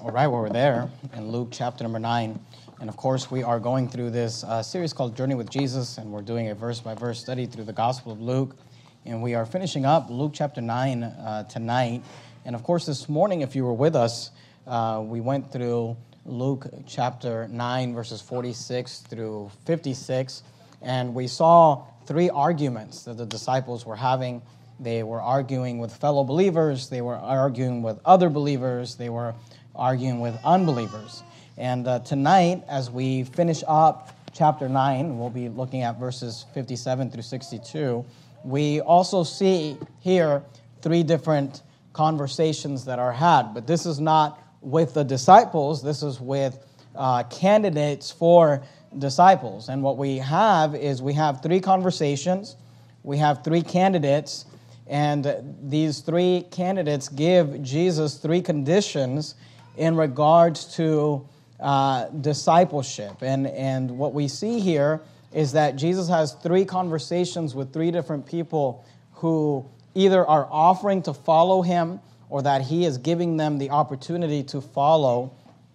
All right, well, we're there in Luke chapter number 9. And of course, we are going through this series called Journey with Jesus, and we're doing a verse-by-verse study through the Gospel of Luke. And we are finishing up Luke chapter 9 tonight. And of course, this morning, if you were with us, we went through Luke chapter 9, verses 46 through 56. And we saw three arguments that the disciples were having. They were arguing with fellow believers. They were arguing with other believers. They were arguing with unbelievers. And tonight, as we finish up chapter 9, we'll be looking at verses 57 through 62. We also see here three different conversations that are had. But this is not with the disciples. This is with candidates for disciples. And what we have is we have three conversations. We have three candidates. And these three candidates give Jesus three conditions in regards to discipleship. And what we see here is that Jesus has three conversations with three different people who either are offering to follow him or that he is giving them the opportunity to follow.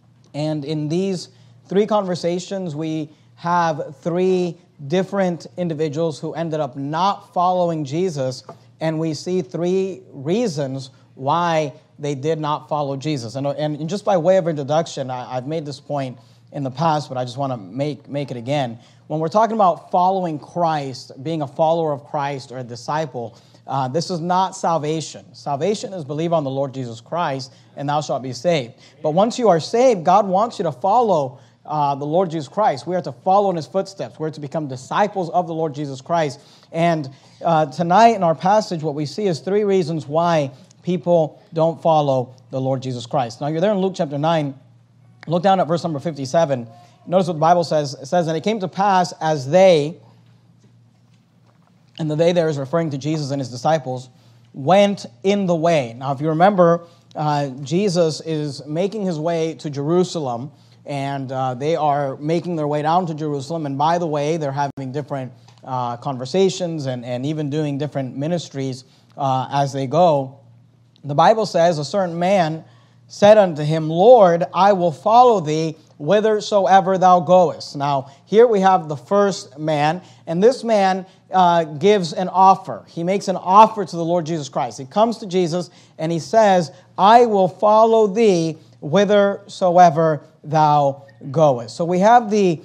And in these three conversations, we have three different individuals who ended up not following Jesus, and we see three reasons why they did not follow Jesus. And just by way of introduction, I've made this point in the past, but I just want to make it again. When we're talking about following Christ, being a follower of Christ or a disciple, this is not salvation. Salvation is believe on the Lord Jesus Christ, and thou shalt be saved. But once you are saved, God wants you to follow the Lord Jesus Christ. We are to follow in his footsteps. We're to become disciples of the Lord Jesus Christ. And tonight in our passage, what we see is three reasons why people don't follow the Lord Jesus Christ. Now, you're there in Luke chapter 9. Look down at verse number 57. Notice what the Bible says. It says, "And it came to pass as they," and the they there is referring to Jesus and his disciples, "went in the way." Now, if you remember, Jesus is making his way to Jerusalem, and they are making their way down to Jerusalem. And by the way, they're having different conversations and even doing different ministries as they go. The Bible says, "A certain man said unto him, Lord, I will follow thee whithersoever thou goest." Now, here we have the first man, and this man gives an offer. He makes an offer to the Lord Jesus Christ. He comes to Jesus, and he says, "I will follow thee whithersoever thou goest." So we have this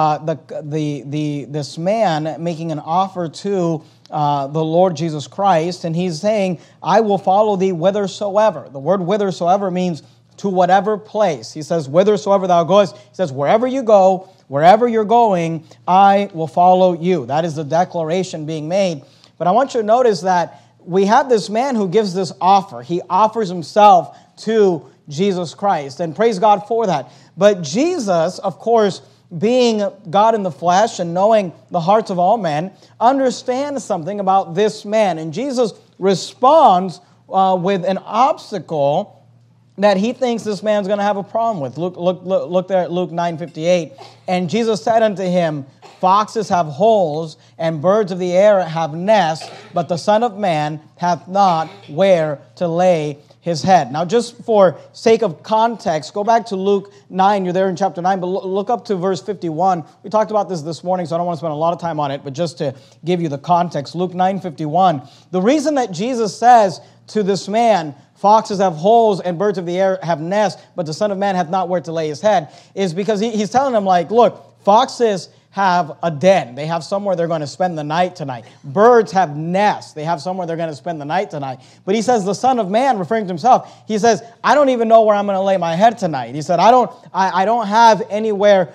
man making an offer to the Lord Jesus Christ, and he's saying, "I will follow thee whithersoever." The word whithersoever means to whatever place. He says, "Whithersoever thou goest." He says, wherever you go, wherever you're going, I will follow you. That is the declaration being made. But I want you to notice that we have this man who gives this offer. He offers himself to Jesus Christ, and praise God for that. But Jesus, of course, being God in the flesh and knowing the hearts of all men, understands something about this man. And Jesus responds with an obstacle that he thinks this man's going to have a problem with. Look there at Luke 9:58. "And Jesus said unto him, Foxes have holes, and birds of the air have nests, but the Son of Man hath not where to lay his head." Now, just for sake of context, go back to Luke 9. You're there in chapter 9, but look up to verse 51. We talked about this morning, so I don't want to spend a lot of time on it, but just to give you the context, Luke 9:51. The reason that Jesus says to this man, "Foxes have holes and birds of the air have nests, but the Son of Man hath not where to lay his head," is because he's telling them, like, look, foxes have a den. They have somewhere they're going to spend the night tonight. Birds have nests. They have somewhere they're going to spend the night tonight. But he says the Son of Man, referring to himself, he says, "I don't even know where I'm going to lay my head tonight." He said, I don't have anywhere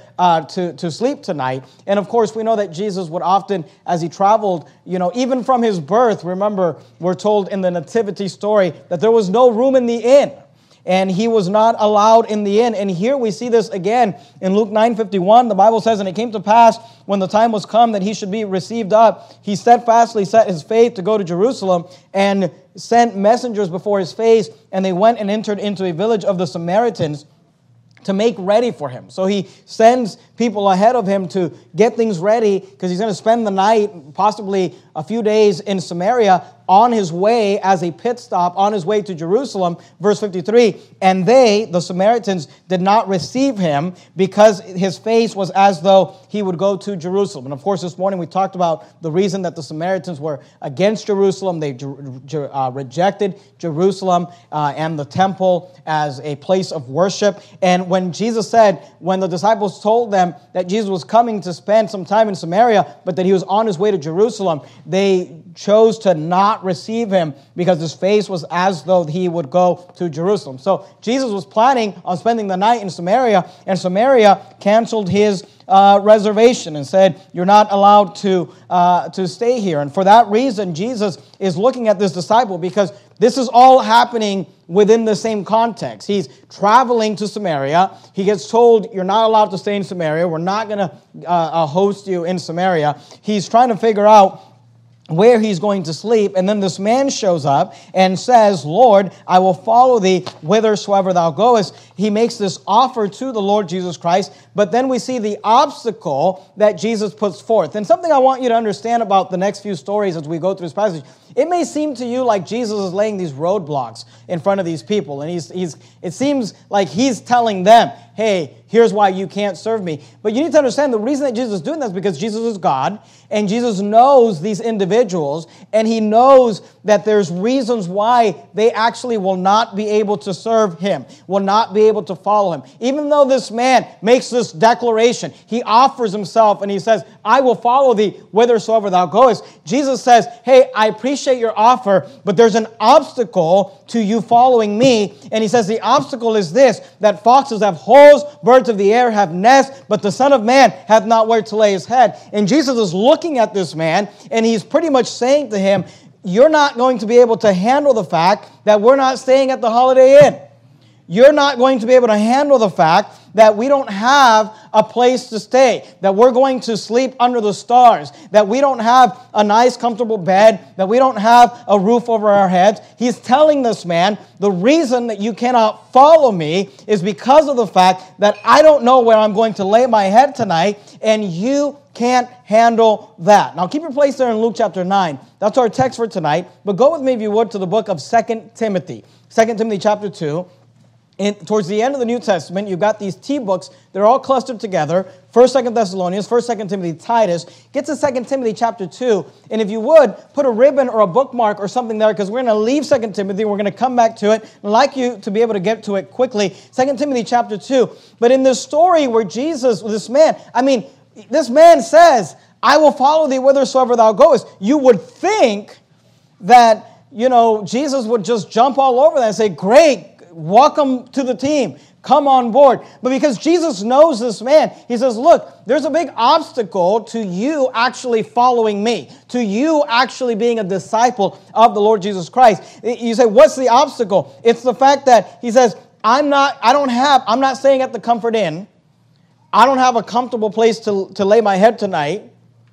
to sleep tonight. And of course, we know that Jesus would often, as he traveled, even from his birth, remember, we're told in the nativity story that there was no room in the inn. And he was not allowed in the inn. And here we see this again in Luke 9:51. The Bible says, "And it came to pass when the time was come that he should be received up, he steadfastly set his faith to go to Jerusalem and sent messengers before his face. And they went and entered into a village of the Samaritans to make ready for him." So he sends people ahead of him to get things ready because he's going to spend the night, possibly a few days in Samaria. on his way as a pit stop, on his way to Jerusalem. Verse 53, and they, the Samaritans, did not receive him because his face was as though he would go to Jerusalem. And of course, this morning we talked about the reason that the Samaritans were against Jerusalem. They rejected Jerusalem and the temple as a place of worship. And when Jesus said, when the disciples told them that Jesus was coming to spend some time in Samaria, but that he was on his way to Jerusalem, they chose to not receive him because his face was as though he would go to Jerusalem. So Jesus was planning on spending the night in Samaria, and Samaria canceled his reservation and said, you're not allowed to stay here. And for that reason, Jesus is looking at this disciple because this is all happening within the same context. He's traveling to Samaria. He gets told, you're not allowed to stay in Samaria. We're not going to host you in Samaria. He's trying to figure out where he's going to sleep. And then this man shows up and says, Lord, I will follow thee whithersoever thou goest. He makes this offer to the Lord Jesus Christ. But then we see the obstacle that Jesus puts forth. And something I want you to understand about the next few stories as we go through this passage, it may seem to you like Jesus is laying these roadblocks in front of these people. And it seems like he's telling them, hey, here's why you can't serve me. But you need to understand the reason that Jesus is doing that is because Jesus is God, and Jesus knows these individuals, and he knows that there's reasons why they actually will not be able to serve him, will not be able to follow him. Even though this man makes this declaration, he offers himself and he says, I will follow thee whithersoever thou goest. Jesus says, hey, I appreciate your offer, but there's an obstacle to you following me. And he says the obstacle is this, that foxes have holes, birds of the air have nests, but the Son of Man hath not where to lay his head. And Jesus is looking at this man, and he's pretty much saying to him, you're not going to be able to handle the fact that we're not staying at the Holiday Inn. You're not going to be able to handle the fact that we don't have a place to stay, that we're going to sleep under the stars, that we don't have a nice, comfortable bed, that we don't have a roof over our heads. He's telling this man, the reason that you cannot follow me is because of the fact that I don't know where I'm going to lay my head tonight, and you can't handle that. Now, keep your place there in Luke chapter 9. That's our text for tonight. But go with me, if you would, to the book of 2 Timothy. 2 Timothy chapter 2. Towards the end of the New Testament, you've got these T books. They're all clustered together. 1st, 2nd Thessalonians, 1st, 2nd Timothy, Titus. Get to 2 Timothy chapter 2. And if you would, put a ribbon or a bookmark or something there, because we're going to leave 2 Timothy. We're going to come back to it. I'd like you to be able to get to it quickly. 2 Timothy chapter 2. But in this story where Jesus, this man says, I will follow thee whithersoever thou goest. You would think that, Jesus would just jump all over that and say, great, welcome to the team. Come on board. But because Jesus knows this man, he says, look, there's a big obstacle to you actually following me, to you actually being a disciple of the Lord Jesus Christ. You say, what's the obstacle? It's the fact that he says, I'm not staying at the Comfort Inn. I don't have a comfortable place to lay my head tonight.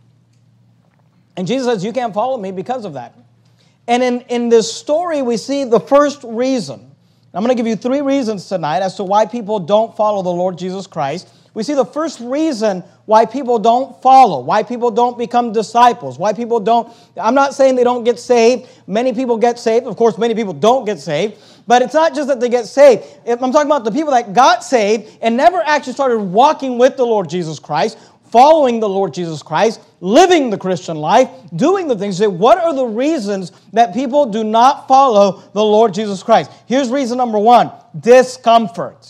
And Jesus says, you can't follow me because of that. And in this story, we see the first reason. I'm going to give you 3 reasons tonight as to why people don't follow the Lord Jesus Christ. We see the first reason why people don't follow, why people don't become disciples, why people don't. I'm not saying they don't get saved. Many people get saved. Of course, many people don't get saved. But it's not just that they get saved. I'm talking about the people that got saved and never actually started walking with the Lord Jesus Christ, following the Lord Jesus Christ, living the Christian life, doing the things. Say, what are the reasons that people do not follow the Lord Jesus Christ? Here's reason number 1, discomfort.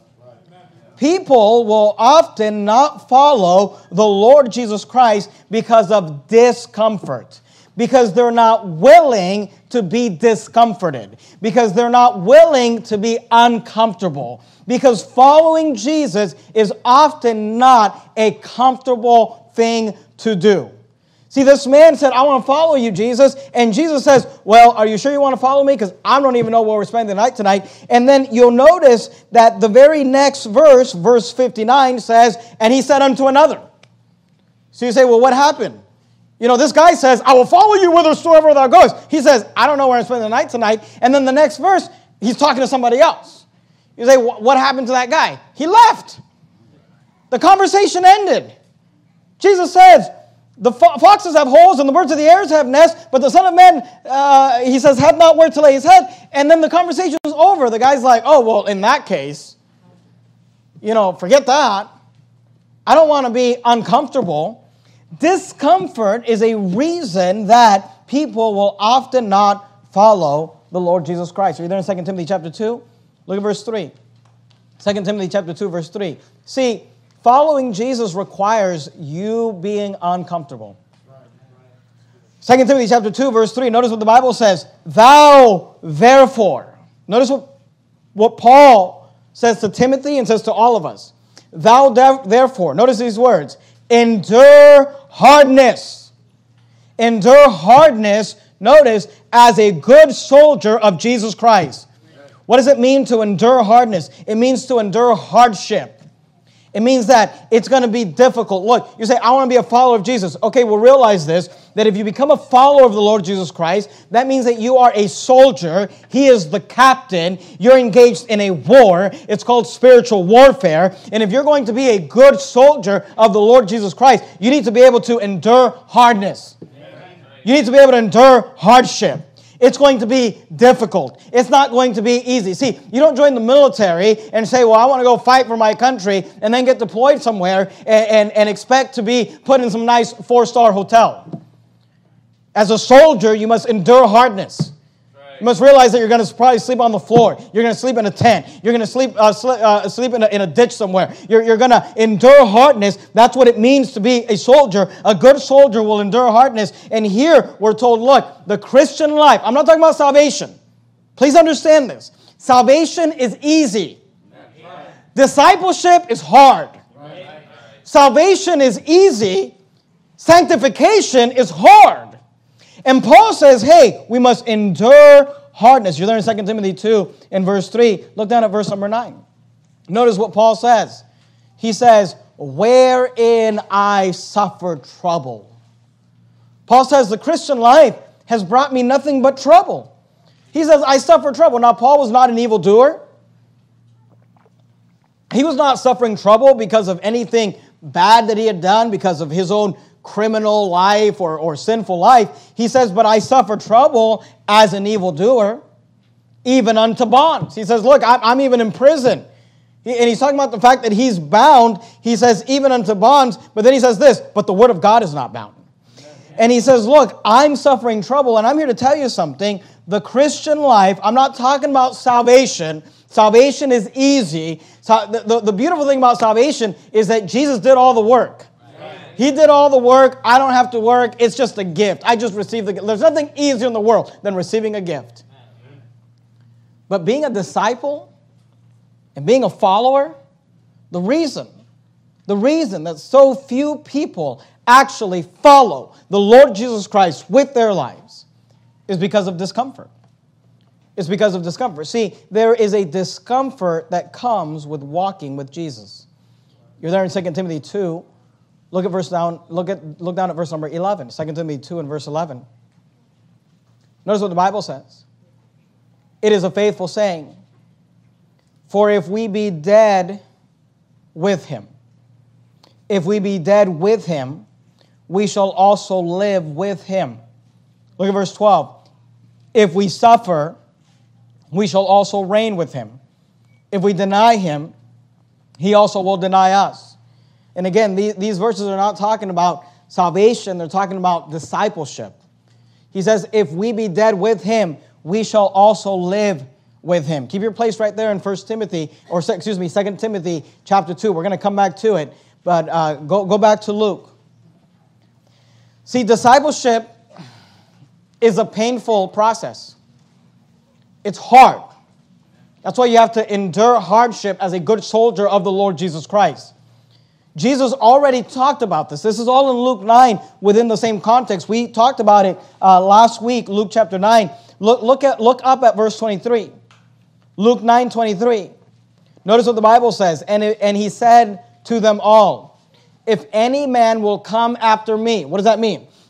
People will often not follow the Lord Jesus Christ because of discomfort, because they're not willing to be discomforted, because they're not willing to be uncomfortable, because following Jesus is often not a comfortable thing to do. See, this man said, I want to follow you, Jesus. And Jesus says, well, are you sure you want to follow me? Because I don't even know where we're spending the night tonight. And then you'll notice that the very next verse, verse 59, says, and he said unto another. So you say, well, what happened? This guy says, I will follow you whithersoever thou goest. He says, I don't know where I'm spending the night tonight. And then the next verse, he's talking to somebody else. You say, what happened to that guy? He left. The conversation ended. Jesus says, The foxes have holes and the birds of the air have nests, but the Son of Man, he says, hath not where to lay his head. And then the conversation is over. The guy's like, oh, well, in that case, forget that. I don't want to be uncomfortable. Discomfort is a reason that people will often not follow the Lord Jesus Christ. Are you there in 2 Timothy chapter 2? Look at verse 3. 2 Timothy chapter 2, verse 3. See, following Jesus requires you being uncomfortable. 2 Timothy chapter 2, verse 3. Notice what the Bible says. Thou, therefore. Notice what Paul says to Timothy and says to all of us. Thou, therefore. Notice these words. Endure hardness. Endure hardness, notice, as a good soldier of Jesus Christ. What does it mean to endure hardness? It means to endure hardship. It means that it's going to be difficult. Look, you say, I want to be a follower of Jesus. Okay, well, realize this, that if you become a follower of the Lord Jesus Christ, that means that you are a soldier. He is the captain. You're engaged in a war. It's called spiritual warfare. And if you're going to be a good soldier of the Lord Jesus Christ, you need to be able to endure hardness. You need to be able to endure hardship. It's going to be difficult. It's not going to be easy. See, you don't join the military and say, well, I want to go fight for my country, and then get deployed somewhere and expect to be put in some nice 4-star hotel. As a soldier, you must endure hardness. You must realize that you're going to probably sleep on the floor. You're going to sleep in a tent. You're going to sleep in a ditch somewhere. You're going to endure hardness. That's what it means to be a soldier. A good soldier will endure hardness. And here we're told, look, the Christian life. I'm not talking about salvation. Please understand this. Salvation is easy. Discipleship is hard. Salvation is easy. Sanctification is hard. And Paul says, hey, we must endure hardness. You're there in 2 Timothy 2 in verse 3. Look down at verse number 9. Notice what Paul says. He says, wherein I suffer trouble. Paul says, the Christian life has brought me nothing but trouble. He says, I suffer trouble. Now, Paul was not an evildoer. He was not suffering trouble because of anything bad that he had done, because of his own criminal life or sinful life. He says, but I suffer trouble as an evildoer, even unto bonds. He says, look, I'm even in prison. And he's talking about the fact that he's bound. He says, even unto bonds. But then he says this, but the word of God is not bound. And he says, look, I'm suffering trouble. And I'm here to tell you something. The Christian life, I'm not talking about salvation. Salvation is easy. So the beautiful thing about salvation is that Jesus did all the work. He did all the work. I don't have to work. It's just a gift. I just received the gift. There's nothing easier in the world than receiving a gift. But being a disciple and being a follower, the reason that so few people actually follow the Lord Jesus Christ with their lives is because of discomfort. It's because of discomfort. See, there is a discomfort that comes with walking with Jesus. You're there in 2 Timothy 2. Look down at verse number 11. 2 Timothy 2 and verse 11. Notice what the Bible says. It is a faithful saying, for if we be dead with him, if we be dead with him, we shall also live with him. Look at verse 12. If we suffer, we shall also reign with him. If we deny him, he also will deny us. And again, these verses are not talking about salvation. They're talking about discipleship. He says, if we be dead with him, we shall also live with him. Keep your place right there in 2 Timothy chapter 2. We're going to come back to it. But go back to Luke. See, discipleship is a painful process. It's hard. That's why you have to endure hardship as a good soldier of the Lord Jesus Christ. Jesus already talked about this. This is all in Luke 9 within the same context. We talked about it last week, Luke chapter 9. Look up at verse 23. Luke 9:23. Notice what the Bible says. And he said to them all, if any man will come after me. What does that mean?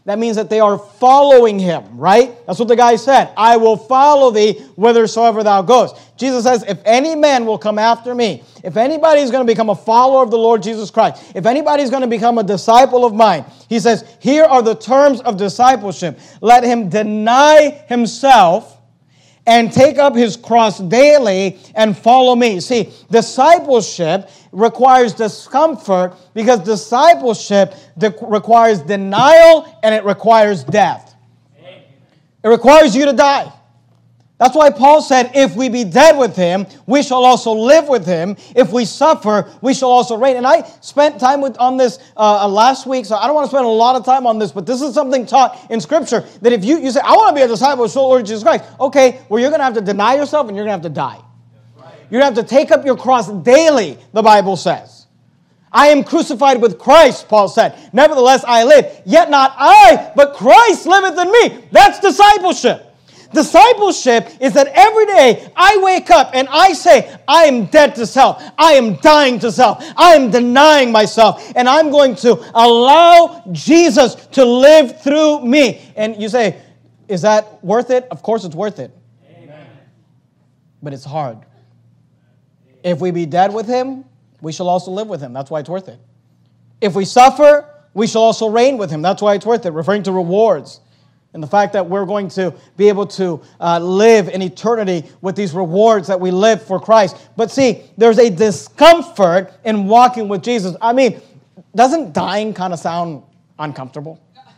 That means that they are following him, right? That's what the guy said. I will follow thee whithersoever thou goest. Jesus says, if any man will come after me, if anybody is going to become a follower of the Lord Jesus Christ, if anybody is going to become a disciple of mine, he says, here are the terms of discipleship. Let him deny himself and take up his cross daily and follow me. See, discipleship requires discomfort because discipleship requires denial and it requires death. It requires you to die. That's why Paul said, if we be dead with him, we shall also live with him. If we suffer, we shall also reign. And I spent time on this last week, so I don't want to spend a lot of time on this, but this is something taught in Scripture, that if you say, I want to be a disciple of the Lord Jesus Christ, okay, well, you're going to have to deny yourself and you're going to have to die. You're going to have to take up your cross daily, the Bible says. I am crucified with Christ, Paul said. Nevertheless, I live. Yet not I, but Christ liveth in me. That's discipleship. Discipleship is that every day I wake up and I say, I am dead to self. I am dying to self. I am denying myself. And I'm going to allow Jesus to live through me. And you say, is that worth it? Of course it's worth it. Amen. But it's hard. If we be dead with him, we shall also live with him. That's why it's worth it. If we suffer, we shall also reign with him. That's why it's worth it. Referring to rewards. And the fact that we're going to be able to live in eternity with these rewards that we live for Christ. But see, there's a discomfort in walking with Jesus. I mean, doesn't dying kind of sound uncomfortable?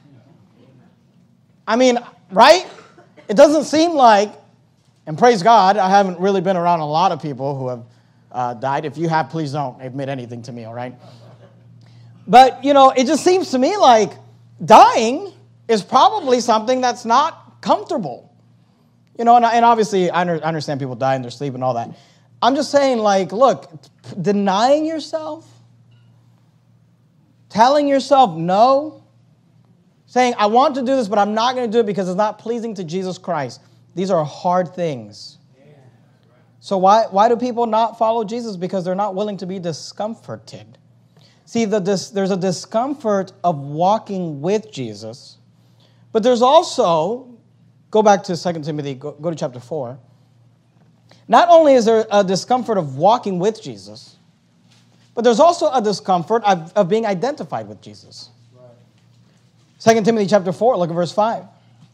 I mean, right? It doesn't seem like, and praise God, I haven't really been around a lot of people who have died. If you have, please don't admit anything to me, all right? But, you know, it just seems to me like dying is probably something that's not comfortable. You know, and obviously I understand people die in their sleep and all that. I'm just saying, like, look, denying yourself, telling yourself no, saying, I want to do this, but I'm not going to do it because it's not pleasing to Jesus Christ. These are hard things. So why do people not follow Jesus? Because they're not willing to be discomforted. See, there's a discomfort of walking with Jesus. But there's also, go back to 2 Timothy, go to chapter 4. Not only is there a discomfort of walking with Jesus, but there's also a discomfort of being identified with Jesus. Right. 2 Timothy chapter 4, look at verse 5.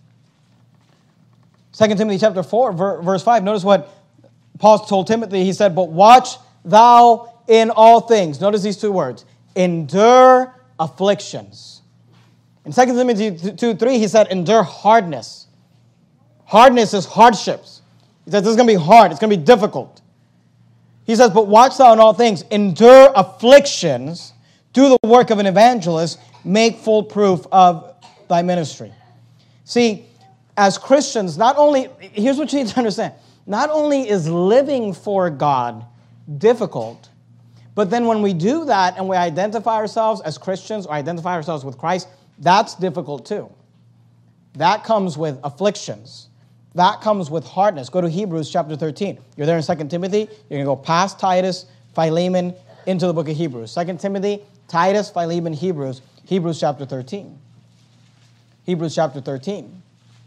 2 Timothy chapter 4, verse 5. Notice what Paul told Timothy. He said, but watch thou in all things. Notice these two words. Endure afflictions. In 2 Timothy 2:3, he said, endure hardness. Hardness is hardships. He says, this is going to be hard. It's going to be difficult. He says, but watch thou in all things. Endure afflictions. Do the work of an evangelist. Make full proof of thy ministry. See, as Christians, here's what you need to understand. Not only is living for God difficult, but then when we do that and we identify ourselves as Christians or identify ourselves with Christ, that's difficult too. That comes with afflictions. That comes with hardness. Go to Hebrews chapter 13. You're there in 2 Timothy. You're going to go past Titus, Philemon, into the book of Hebrews. 2 Timothy, Titus, Philemon, Hebrews. Hebrews chapter 13. Hebrews chapter 13.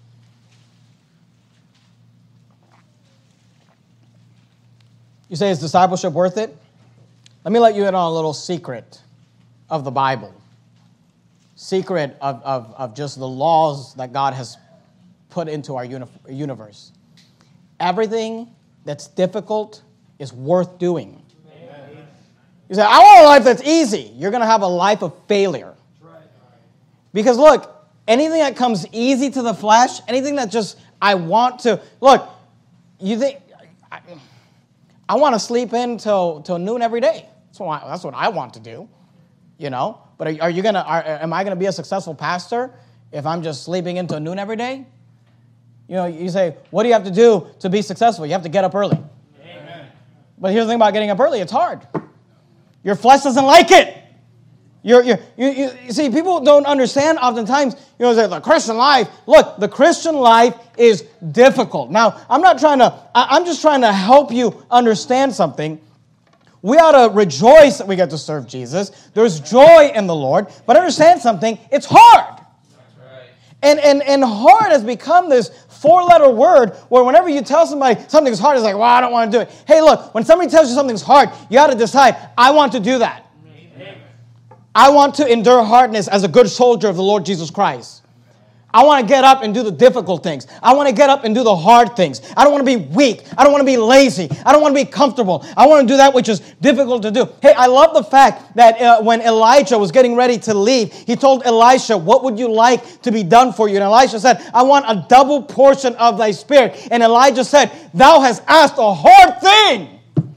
You say, is discipleship worth it? Let me let you in on a little secret of the Bible. Secret of just the laws that God has put into our universe. Everything that's difficult is worth doing. Amen. You say, I want a life that's easy. You're going to have a life of failure. Because look, anything that comes easy to the flesh, anything that just, I want to, look, you think, I want to sleep in till noon every day. That's what I want to do, you know. But am I going to be a successful pastor if I'm just sleeping until noon every day? You know, you say, what do you have to do to be successful? You have to get up early. Amen. But here's the thing about getting up early, it's hard. Your flesh doesn't like it. You see, people don't understand oftentimes, you know, the Christian life. Look, the Christian life is difficult. Now, I'm just trying to help you understand something. We ought to rejoice that we get to serve Jesus. There's joy in the Lord. But understand something, it's hard. And hard has become this four-letter word where whenever you tell somebody something's hard, it's like, well, I don't want to do it. Hey, look, when somebody tells you something's hard, you got to decide, I want to do that. Amen. I want to endure hardness as a good soldier of the Lord Jesus Christ. I want to get up and do the difficult things. I want to get up and do the hard things. I don't want to be weak. I don't want to be lazy. I don't want to be comfortable. I want to do that which is difficult to do. Hey, I love the fact that when Elijah was getting ready to leave, he told Elisha, what would you like to be done for you? And Elisha said, I want a double portion of thy spirit. And Elijah said, thou hast asked a hard thing.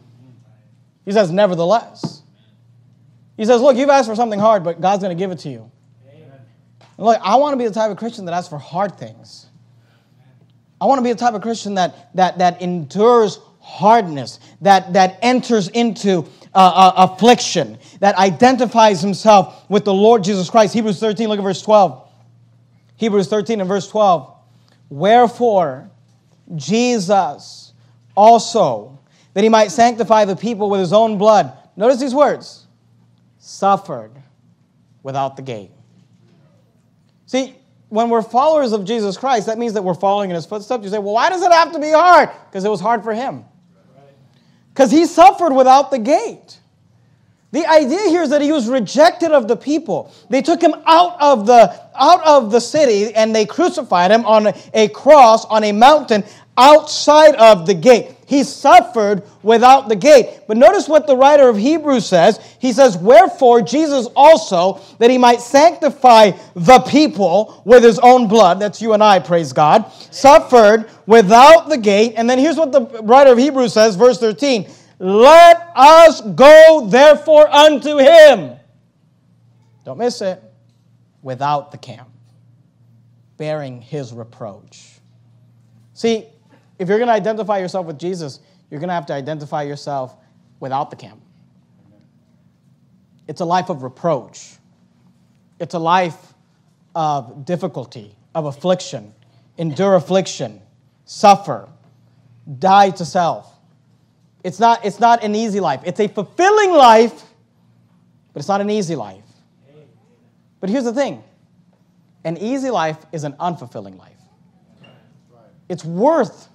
He says, nevertheless. He says, look, you've asked for something hard, but God's going to give it to you. Look, I want to be the type of Christian that asks for hard things. I want to be the type of Christian that endures hardness, that enters into affliction, that identifies himself with the Lord Jesus Christ. Hebrews 13, look at verse 12. Hebrews 13 and verse 12. Wherefore, Jesus also, that he might sanctify the people with his own blood. Notice these words. Suffered without the gate. See, when we're followers of Jesus Christ, that means that we're following in his footsteps. You say, well, why does it have to be hard? Because it was hard for him. Because he suffered without the gate. The idea here is that he was rejected of the people. They took him out of the city and they crucified him on a cross on a mountain outside of the gate. He suffered without the gate. But notice what the writer of Hebrews says. He says, wherefore Jesus also, that he might sanctify the people with his own blood, that's you and I, praise God, suffered without the gate. And then here's what the writer of Hebrews says, verse 13. Let us go therefore unto him. Don't miss it. Without the camp. Bearing his reproach. See, if you're going to identify yourself with Jesus, you're going to have to identify yourself without the camp. It's a life of reproach. It's a life of difficulty, of affliction. Endure affliction. Suffer. Die to self. It's not an easy life. It's a fulfilling life, but it's not an easy life. But here's the thing. An easy life is an unfulfilling life. It's worth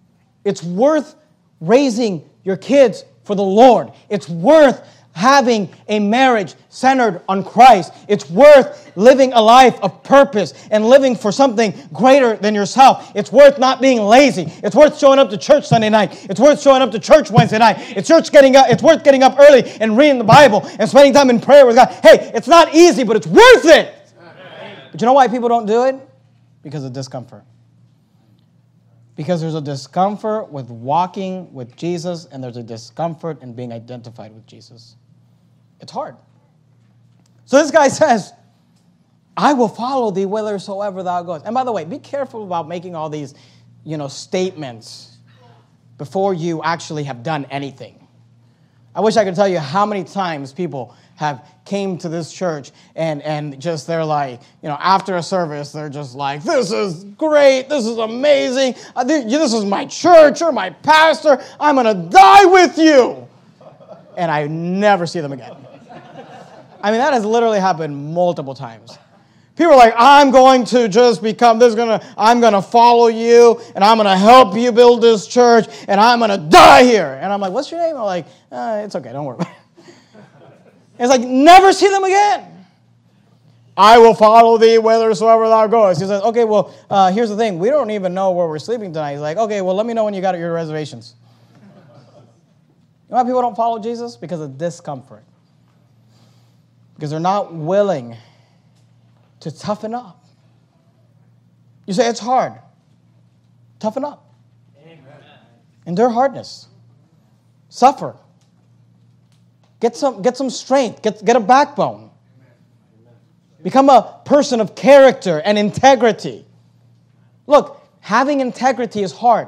raising your kids for the Lord. It's worth having a marriage centered on Christ. It's worth living a life of purpose and living for something greater than yourself. It's worth not being lazy. It's worth showing up to church Sunday night. It's worth showing up to church Wednesday night. It's worth getting up early and reading the Bible and spending time in prayer with God. Hey, it's not easy, but it's worth it. But you know why people don't do it? Because of discomfort. Because there's a discomfort with walking with Jesus, and there's a discomfort in being identified with Jesus. It's hard. So this guy says, I will follow thee whithersoever thou goest. And by the way, be careful about making all these, statements before you actually have done anything. I wish I could tell you how many times people have came to this church and just they're like, after a service, they're just like, this is great, this is amazing, this is my church, you're my pastor, I'm going to die with you. And I never see them again. I mean, that has literally happened multiple times. People are like, I'm going to just become I'm going to follow you, and I'm going to help you build this church, and I'm going to die here. And I'm like, what's your name? I'm like, it's okay, don't worry about it. It's like, never see them again. I will follow thee whithersoever thou goest. He says, okay, well, here's the thing. We don't even know where we're sleeping tonight. He's like, okay, well, let me know when you got your reservations. You know why people don't follow Jesus? Because of discomfort. Because they're not willing to toughen up. You say, it's hard. Toughen up. Amen. Endure hardness. Suffer. Get some strength. Get a backbone. Become a person of character and integrity. Look, having integrity is hard.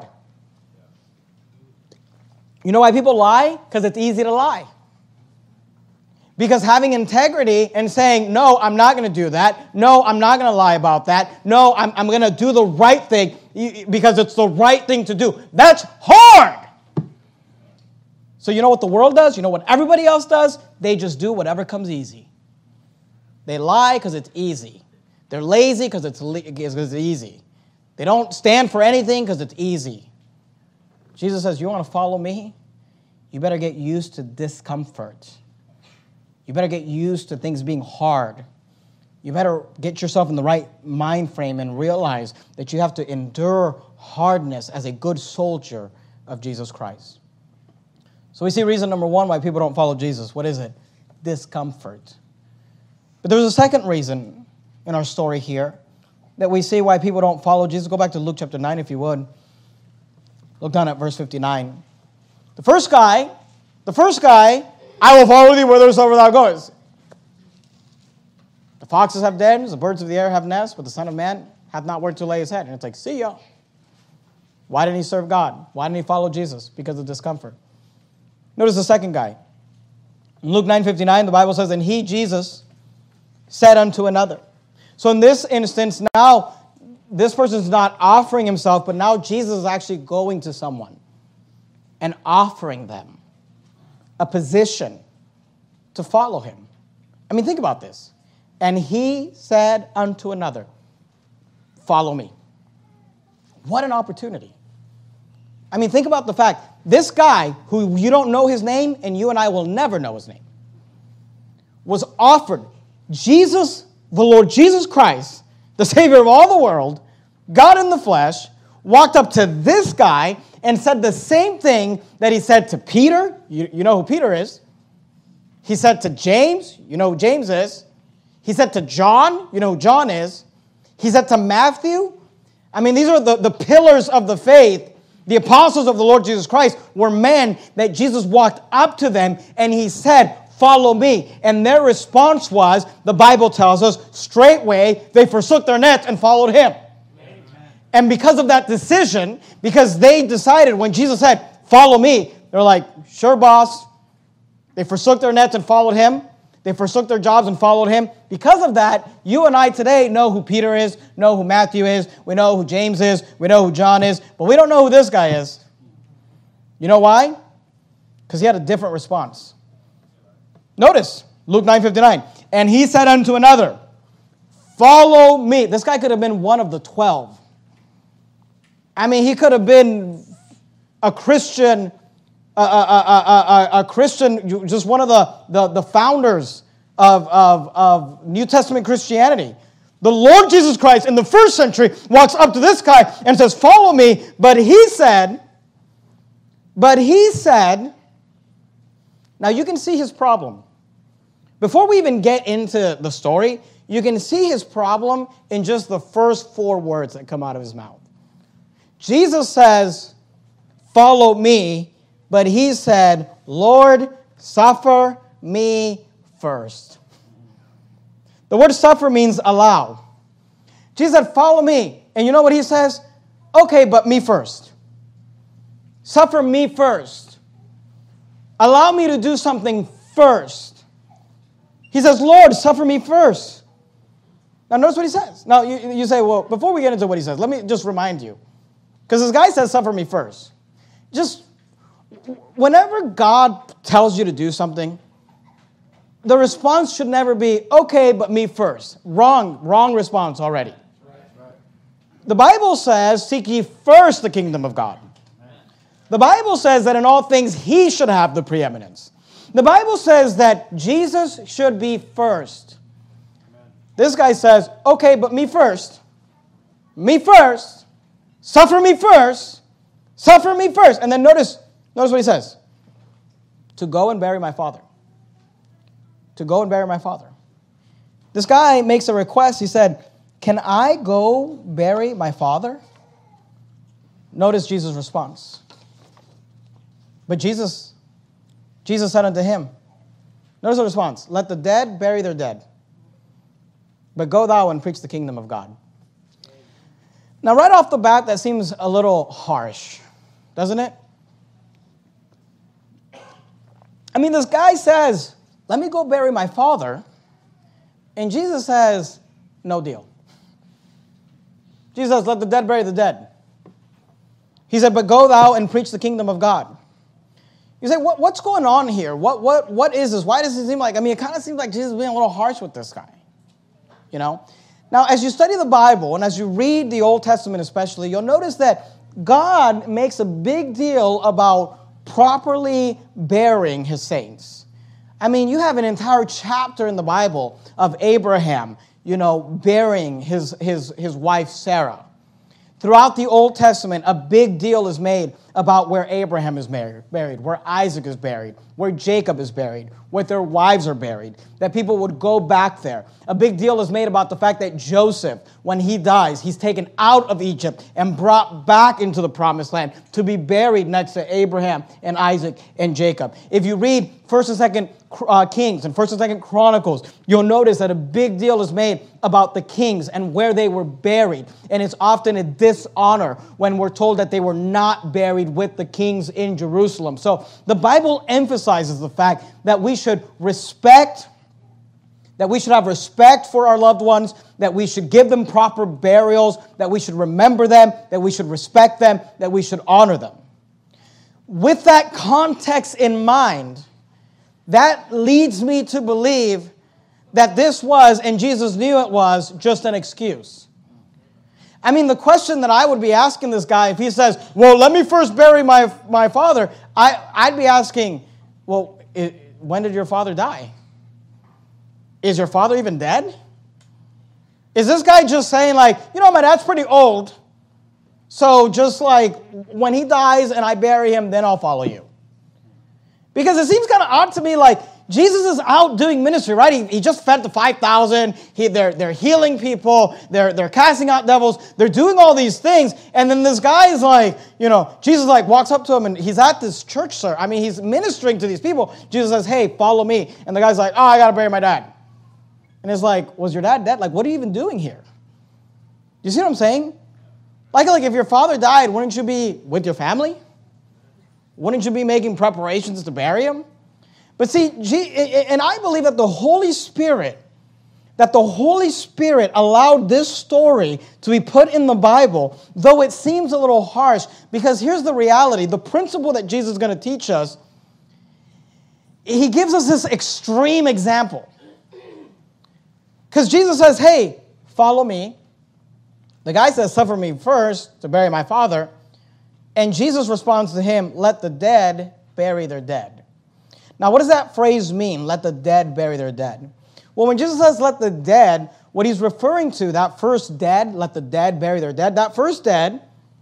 You know why people lie? Because it's easy to lie. Because having integrity and saying, no, I'm not going to do that. No, I'm not going to lie about that. No, I'm going to do the right thing because it's the right thing to do. That's hard. So you know what the world does? You know what everybody else does? They just do whatever comes easy. They lie because it's easy. They're lazy because it's easy. They don't stand for anything because it's easy. Jesus says, you want to follow me? You better get used to discomfort. You better get used to things being hard. You better get yourself in the right mind frame and realize that you have to endure hardness as a good soldier of Jesus Christ. So we see reason number one why people don't follow Jesus. What is it? Discomfort. But there's a second reason in our story here that we see why people don't follow Jesus. Go back to Luke chapter 9 if you would. Look down at verse 59. The first guy, I will follow thee whithersoever thou goest. The foxes have dens, the birds of the air have nests, but the Son of Man hath not where to lay his head. And it's like, see ya. Why didn't he serve God? Why didn't he follow Jesus? Because of discomfort. Notice the second guy. In Luke 9:59, the Bible says, and he, Jesus, said unto another. So in this instance, now, this person's not offering himself, but now Jesus is actually going to someone and offering them a position to follow him. I mean, think about this. And he said unto another, follow me. What an opportunity. I mean, think about the fact, this guy, who you don't know his name, and you and I will never know his name, was offered Jesus, the Lord Jesus Christ, the Savior of all the world, God in the flesh, walked up to this guy and said the same thing that he said to Peter. You know who Peter is. He said to James. You know who James is. He said to John. You know who John is. He said to Matthew. I mean, these are the pillars of the faith. The apostles of the Lord Jesus Christ were men that Jesus walked up to them and he said, follow me. And their response was, the Bible tells us, straightway they forsook their nets and followed him. Amen. And because of that decision, because they decided when Jesus said, follow me, they're like, sure, boss. They forsook their nets and followed him. They forsook their jobs and followed him. Because of that, you and I today know who Peter is, know who Matthew is, we know who James is, we know who John is, but we don't know who this guy is. You know why? Because he had a different response. Notice, Luke 9:59. And he said unto another, follow me. This guy could have been one of the 12. I mean, he could have been a Christian, just one of the founders of New Testament Christianity. The Lord Jesus Christ in the first century walks up to this guy and says, follow me. But he said, now you can see his problem. Before we even get into the story, you can see his problem in just the first 4 words that come out of his mouth. Jesus says, follow me, but he said, Lord, suffer me first. The word suffer means allow. Jesus said, follow me. And you know what he says? Okay, but me first. Suffer me first. Allow me to do something first. He says, Lord, suffer me first. Now notice what he says. Now you say, well, before we get into what he says, let me just remind you. Because this guy says, suffer me first. Just whenever God tells you to do something, the response should never be, okay, but me first. Wrong response already. Right. The Bible says, seek ye first the kingdom of God. Amen. The Bible says that in all things he should have the preeminence. The Bible says that Jesus should be first. Amen. This guy says, okay, but me first. Me first. Suffer me first. Suffer me first. And then notice what he says. To go and bury my father. To go and bury my father. This guy makes a request. He said, can I go bury my father? Notice Jesus' response. But Jesus said unto him, notice the response, let the dead bury their dead, but go thou and preach the kingdom of God. Now, right off the bat, that seems a little harsh, doesn't it? I mean, this guy says, let me go bury my father, and Jesus says, no deal. Jesus says, let the dead bury the dead. He said, but go thou and preach the kingdom of God. You say, what's going on here? What is this? Why does it seem like, it kind of seems like Jesus is being a little harsh with this guy. You know? Now, as you study the Bible and as you read the Old Testament especially, you'll notice that God makes a big deal about properly burying his saints. I mean, you have an entire chapter in the Bible of Abraham, burying his wife Sarah. Throughout the Old Testament, a big deal is made about where Abraham is buried, where Isaac is buried, where Jacob is buried, where their wives are buried, that people would go back there. A big deal is made about the fact that Joseph, when he dies, he's taken out of Egypt and brought back into the promised land to be buried next to Abraham and Isaac and Jacob. If you read 1st and 2nd Kings and 1st and 2nd Chronicles, you'll notice that a big deal is made about the kings and where they were buried. And it's often a dishonor when we're told that they were not buried with the kings in Jerusalem. So the Bible emphasizes the fact that we should have respect for our loved ones, that we should give them proper burials, that we should remember them, that we should respect them, that we should honor them. With that context in mind, that leads me to believe that this was, and Jesus knew it was, just an excuse. I mean, the question that I would be asking this guy, if he says, well, let me first bury my father, I'd be asking, well, when did your father die? Is your father even dead? Is this guy just saying like, my dad's pretty old, so just like when he dies and I bury him, then I'll follow you? Because it seems kind of odd to me, like Jesus is out doing ministry, right? He just fed the 5,000. They're healing people. They're casting out devils. They're doing all these things. And then this guy is like, Jesus like walks up to him and he's at this church, sir. I mean, he's ministering to these people. Jesus says, hey, follow me. And the guy's like, oh, I got to bury my dad. And it's like, was your dad dead? Like, what are you even doing here? You see what I'm saying? Like if your father died, wouldn't you be with your family? Wouldn't you be making preparations to bury him? But see, and I believe that the Holy Spirit allowed this story to be put in the Bible, though it seems a little harsh, because here's the reality. The principle that Jesus is going to teach us, he gives us this extreme example. Because Jesus says, hey, follow me. The guy says, suffer me first to bury my father. And Jesus responds to him, let the dead bury their dead. Now, what does that phrase mean, let the dead bury their dead? Well, when Jesus says let the dead, what he's referring to, that first dead, let the dead bury their dead, that first dead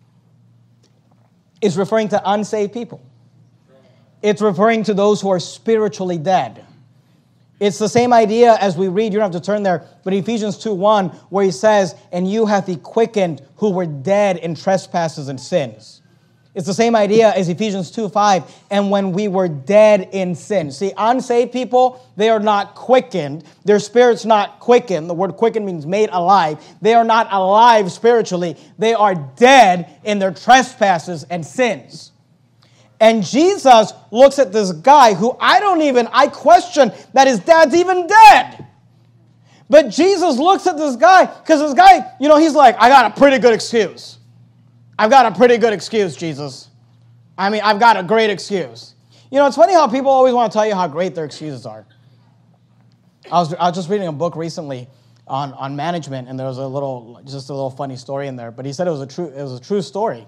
is referring to unsaved people. It's referring to those who are spiritually dead. It's the same idea as we read, you don't have to turn there, but Ephesians 2:1, where he says, and you have he quickened who were dead in trespasses and sins. It's the same idea as Ephesians 2:5, and when we were dead in sin. See, unsaved people, they are not quickened. Their spirit's not quickened. The word quickened means made alive. They are not alive spiritually. They are dead in their trespasses and sins. And Jesus looks at this guy who I question that his dad's even dead. But Jesus looks at this guy, because this guy, he's like, I got a pretty good excuse. I've got a pretty good excuse, Jesus. I mean, I've got a great excuse. It's funny how people always want to tell you how great their excuses are. I was just reading a book recently on management, and there was a little funny story in there. But he said it was a true story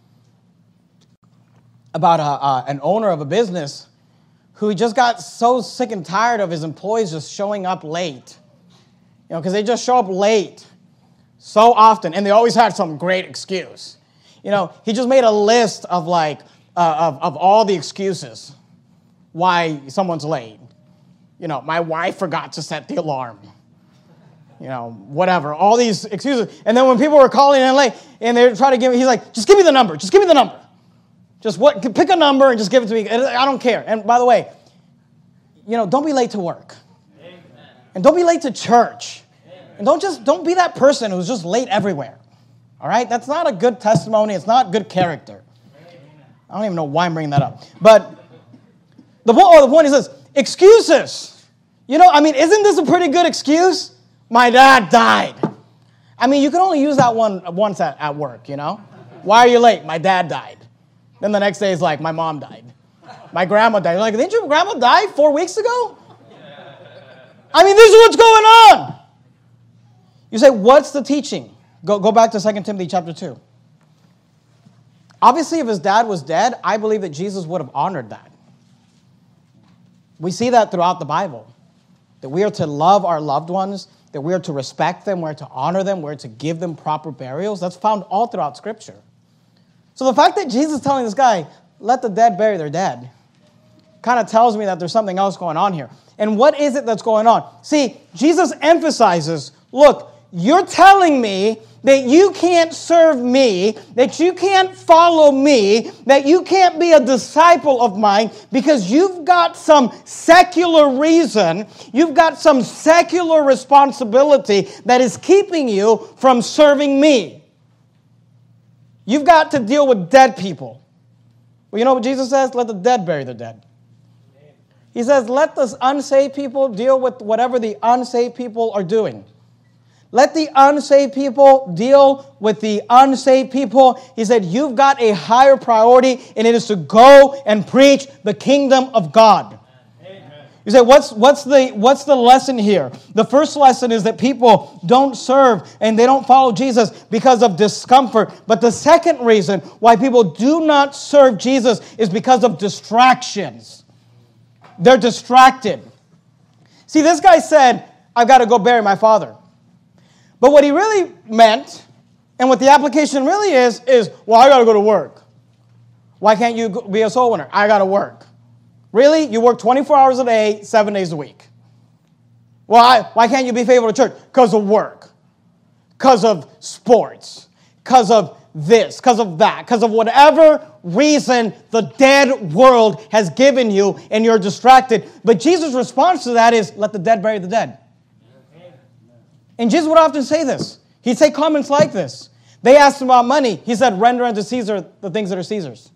about an owner of a business who just got so sick and tired of his employees just showing up late. Because they just show up late so often, and they always had some great excuse. He just made a list of of all the excuses why someone's late. My wife forgot to set the alarm. Whatever, all these excuses. And then when people were calling in late, and they try to give me, he's like, just give me the number. Just give me the number. Pick a number and just give it to me. I don't care. And by the way, don't be late to work. Amen. And don't be late to church. Amen. And don't be that person who's just late everywhere. All right? That's not a good testimony. It's not good character. Amen. I don't even know why I'm bringing that up. But the point is this, excuses. Isn't this a pretty good excuse? My dad died. You can only use that one once at work, Why are you late? My dad died. Then the next day is like, my mom died. My grandma died. You're like, didn't your grandma die 4 weeks ago? This is what's going on. You say, what's the teaching? Go back to 2 Timothy chapter 2. Obviously, if his dad was dead, I believe that Jesus would have honored that. We see that throughout the Bible, that we are to love our loved ones, that we are to respect them, we're to honor them, we're to give them proper burials. That's found all throughout Scripture. So the fact that Jesus is telling this guy, let the dead bury their dead, kind of tells me that there's something else going on here. And what is it that's going on? See, Jesus emphasizes, look, you're telling me that you can't serve me, that you can't follow me, that you can't be a disciple of mine because you've got some secular reason, you've got some secular responsibility that is keeping you from serving me. You've got to deal with dead people. Well, you know what Jesus says? Let the dead bury the dead. He says, let the unsaved people deal with whatever the unsaved people are doing. Let the unsaved people deal with the unsaved people. He said, you've got a higher priority, and it is to go and preach the kingdom of God. Amen. You say, what's the lesson here? The first lesson is that people don't serve and they don't follow Jesus because of discomfort. But the second reason why people do not serve Jesus is because of distractions. They're distracted. See, this guy said, I've got to go bury my father. But what he really meant, and what the application really is, well, I got to go to work. Why can't you be a soul winner? I got to work. Really? You work 24 hours a day, 7 days a week. Well, why can't you be faithful to church? Because of work. Because of sports. Because of this. Because of that. Because of whatever reason the dead world has given you and you're distracted. But Jesus' response to that is, let the dead bury the dead. And Jesus would often say this. He'd say comments like this. They asked him about money. He said, render unto Caesar the things that are Caesar's.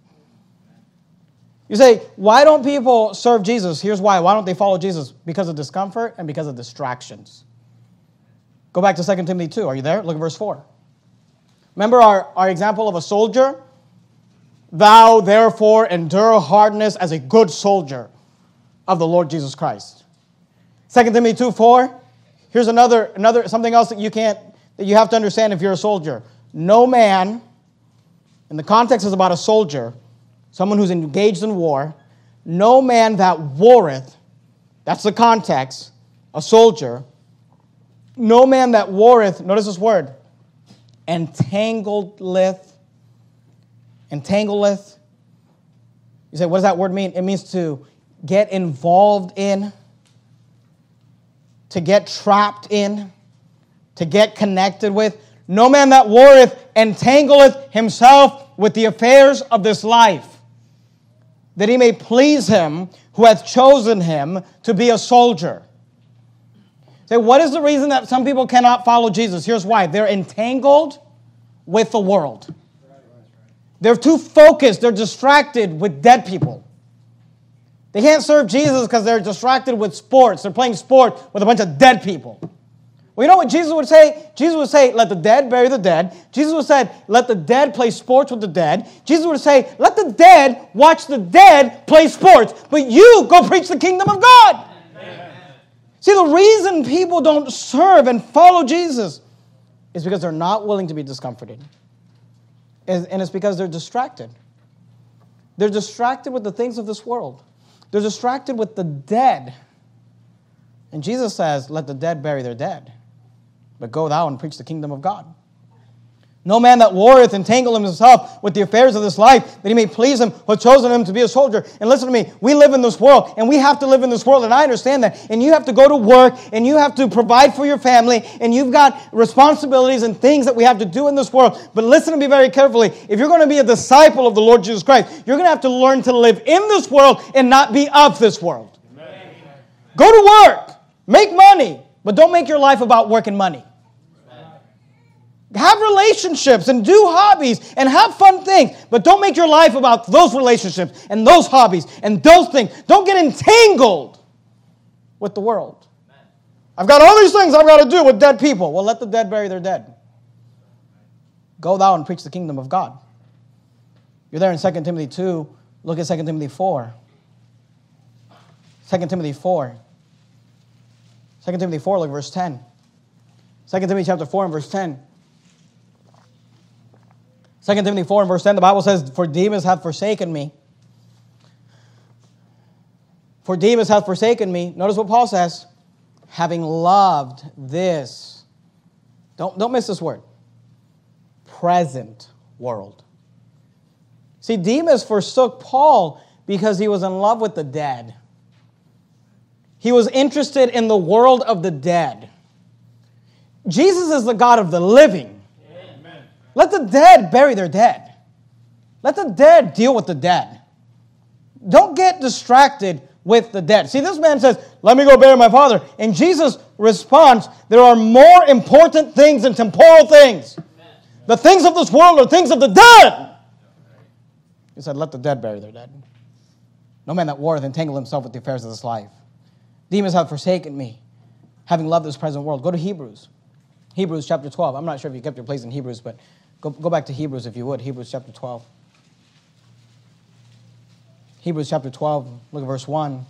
You say, why don't people serve Jesus? Here's why. Why don't they follow Jesus? Because of discomfort and because of distractions. Go back to 2 Timothy 2. Are you there? Look at verse 4. Remember our example of a soldier? Thou therefore endure hardness as a good soldier of the Lord Jesus Christ. 2 Timothy 2:4. Here's another something else that you have to understand if you're a soldier. No man, and the context is about a soldier, someone who's engaged in war, no man that warreth, that's the context, a soldier, no man that warreth, notice this word, entangleth. You say, what does that word mean? It means to get involved in, to get trapped in, to get connected with. No man that warreth entangleth himself with the affairs of this life, that he may please him who hath chosen him to be a soldier. Say, what is the reason that some people cannot follow Jesus? Here's why. They're entangled with the world. They're too focused. They're distracted with dead people. They can't serve Jesus because they're distracted with sports. They're playing sport with a bunch of dead people. Well, you know what Jesus would say? Jesus would say, let the dead bury the dead. Jesus would say, let the dead play sports with the dead. Jesus would say, let the dead watch the dead play sports, but you go preach the kingdom of God. Amen. See, the reason people don't serve and follow Jesus is because they're not willing to be discomforted. And it's because they're distracted. They're distracted with the things of this world. They're distracted with the dead. And Jesus says, let the dead bury their dead, but go thou and preach the kingdom of God. No man that warreth entangle himself with the affairs of this life, that he may please him who hath chosen him to be a soldier. And listen to me, we live in this world, and we have to live in this world, and I understand that. And you have to go to work, and you have to provide for your family, and you've got responsibilities and things that we have to do in this world. But listen to me very carefully. If you're going to be a disciple of the Lord Jesus Christ, you're going to have to learn to live in this world and not be of this world. Amen. Go to work, make money, but don't make your life about work and money. Have relationships and do hobbies and have fun things, but don't make your life about those relationships and those hobbies and those things. Don't get entangled with the world. I've got all these things I've got to do with dead people. Well, let the dead bury their dead. Go thou and preach the kingdom of God. You're there in 2 Timothy 2. Look at 2 Timothy 4. 2 Timothy 4. 2 Timothy 4, look at verse 10. 2 Timothy chapter 4 and verse 10. 2 Timothy 4 and verse 10, the Bible says, for Demas hath forsaken me. For Demas hath forsaken me. Notice what Paul says. Having loved this. Don't miss this word. Present world. See, Demas forsook Paul because he was in love with the dead. He was interested in the world of the dead. Jesus is the God of the living. Amen. Let the dead bury their dead. Let the dead deal with the dead. Don't get distracted with the dead. See, this man says, let me go bury my father. And Jesus responds, there are more important things than temporal things. Amen. The things of this world are things of the dead. He said, let the dead bury their dead. No man that warreth entangle himself with the affairs of this life. Demas have forsaken me, having loved this present world. Go to Hebrews. Hebrews chapter 12. I'm not sure if you kept your place in Hebrews, but go back to Hebrews if you would. Hebrews chapter 12. Hebrews chapter 12, look at verse 1.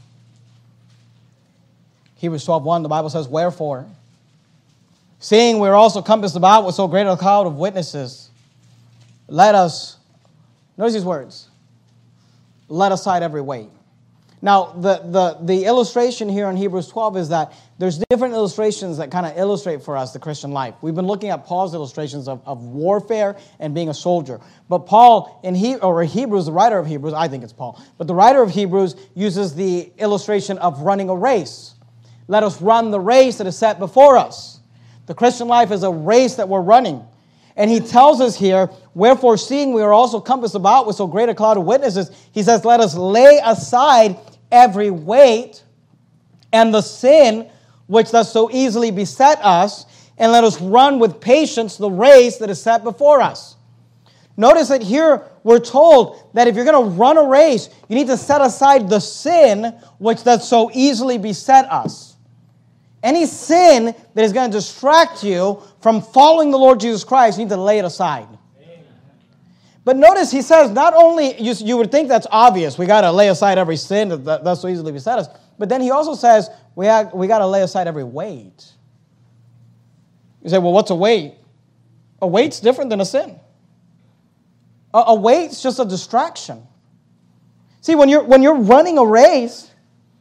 Hebrews 12:1, the Bible says, wherefore, seeing we are also compassed about with so great a cloud of witnesses, let us, notice these words, let aside every weight. Now, the illustration here in Hebrews 12 is that there's different illustrations that kind of illustrate for us the Christian life. We've been looking at Paul's illustrations of warfare and being a soldier. But Paul, Hebrews, the writer of Hebrews, I think it's Paul, but the writer of Hebrews uses the illustration of running a race. Let us run the race that is set before us. The Christian life is a race that we're running. And he tells us here, wherefore seeing we are also compassed about with so great a cloud of witnesses, he says, let us lay aside every weight and the sin which does so easily beset us, and let us run with patience the race that is set before us. Notice that here we're told that if you're going to run a race, you need to set aside the sin which does so easily beset us. Any sin that is going to distract you from following the Lord Jesus Christ, you need to lay it aside. Amen. But notice he says, not only, you would think that's obvious, we got to lay aside every sin that does so easily beset us, but then he also says, we got to lay aside every weight. You say, well, what's a weight? A weight's different than a sin. A weight's just a distraction. See, when you're running a race,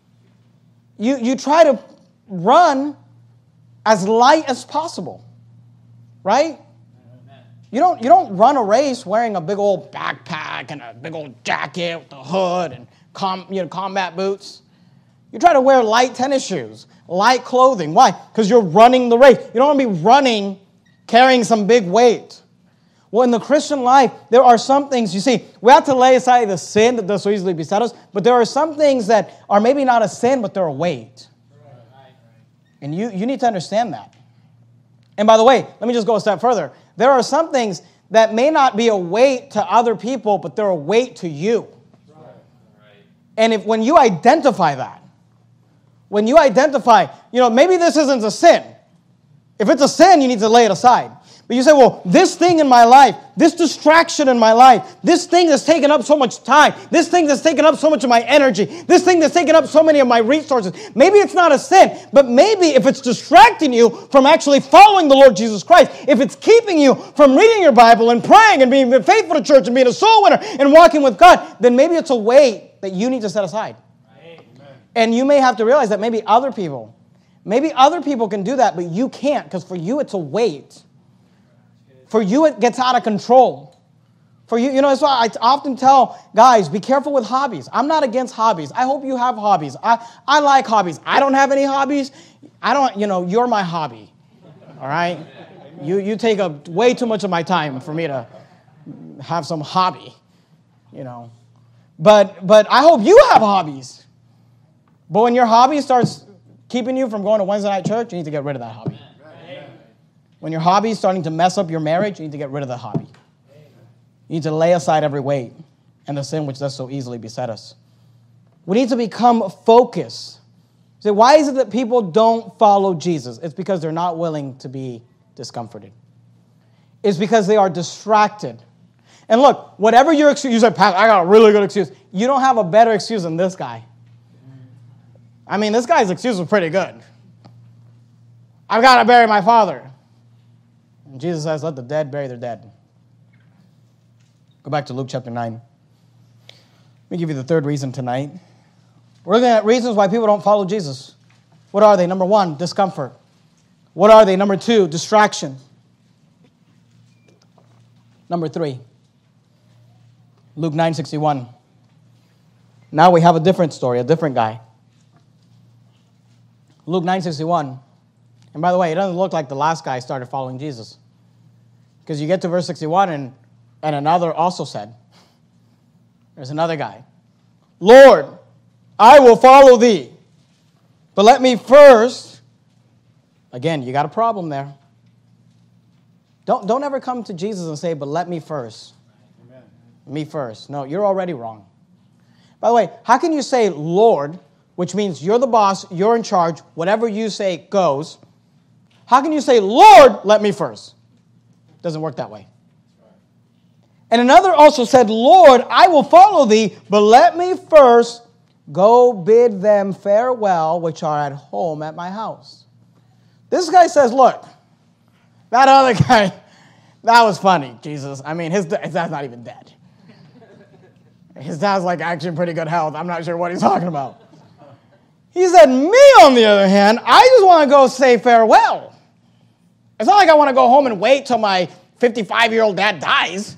you try to run as light as possible, right? You don't run a race wearing a big old backpack and a big old jacket with a hood and combat boots. You try to wear light tennis shoes, light clothing. Why? Because you're running the race. You don't want to be running carrying some big weight. Well, in the Christian life, there are some things, you see, we have to lay aside the sin that does so easily beset us, but there are some things that are maybe not a sin, but they're a weight. And you need to understand that. And by the way, let me just go a step further. There are some things that may not be a weight to other people, but they're a weight to you. And when you identify that, maybe this isn't a sin. If it's a sin, you need to lay it aside. But you say, well, this thing in my life, this distraction in my life, this thing that's taken up so much time, this thing that's taken up so much of my energy, this thing that's taken up so many of my resources, maybe it's not a sin, but maybe if it's distracting you from actually following the Lord Jesus Christ, if it's keeping you from reading your Bible and praying and being faithful to church and being a soul winner and walking with God, then maybe it's a weight that you need to set aside. Amen. And you may have to realize that maybe other people can do that, but you can't, because for you it's a weight. For you, it gets out of control. For you, that's why I often tell guys, be careful with hobbies. I'm not against hobbies. I hope you have hobbies. I like hobbies. I don't have any hobbies. You're my hobby. All right? You take up way too much of my time for me to have some hobby, But I hope you have hobbies. But when your hobby starts keeping you from going to Wednesday night church, you need to get rid of that hobby. When your hobby is starting to mess up your marriage, you need to get rid of that hobby. You need to lay aside every weight and the sin which does so easily beset us. We need to become focused. So why is it that people don't follow Jesus? It's because they're not willing to be discomforted. It's because they are distracted. And look, whatever your excuse, you say, Pastor, I got a really good excuse. You don't have a better excuse than this guy. I mean, this guy's excuse was pretty good. I've got to bury my father. And Jesus says, let the dead bury their dead. Go back to Luke chapter 9. Let me give you the third reason tonight. We're looking at reasons why people don't follow Jesus. What are they? Number one, discomfort. What are they? Number two, distraction. Number three, Luke 9:61. Now we have a different story, a different guy. Luke 9:61. And by the way, it doesn't look like the last guy started following Jesus. Because you get to verse 61 and another also said, there's another guy, Lord, I will follow thee. But let me first, again, you got a problem there. Don't ever come to Jesus and say, but let me first. Amen. Me first. No, you're already wrong. By the way, how can you say Lord, which means you're the boss, you're in charge, whatever you say goes. How can you say, Lord, let me first? Doesn't work that way. And another also said, Lord, I will follow thee, but let me first go bid them farewell, which are at home at my house. This guy says, look, that other guy, that was funny, Jesus. I mean, his dad's not even dead. His dad's like actually in pretty good health. I'm not sure what he's talking about. He said, me, on the other hand, I just want to go say farewell. It's not like I want to go home and wait till my 55-year-old dad dies.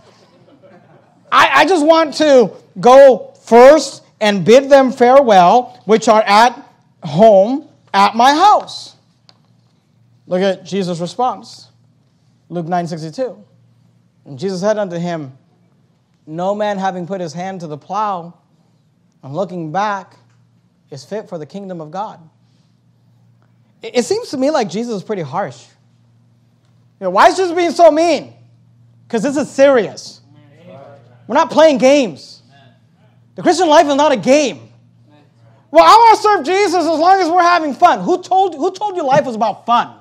I just want to go first and bid them farewell, which are at home at my house. Look at Jesus' response. Luke 9:62. And Jesus said unto him, no man having put his hand to the plow and looking back is fit for the kingdom of God. It seems to me like Jesus is pretty harsh. You know, why is Jesus being so mean? Because this is serious. We're not playing games. The Christian life is not a game. Well, I want to serve Jesus as long as we're having fun. Who told you life was about fun?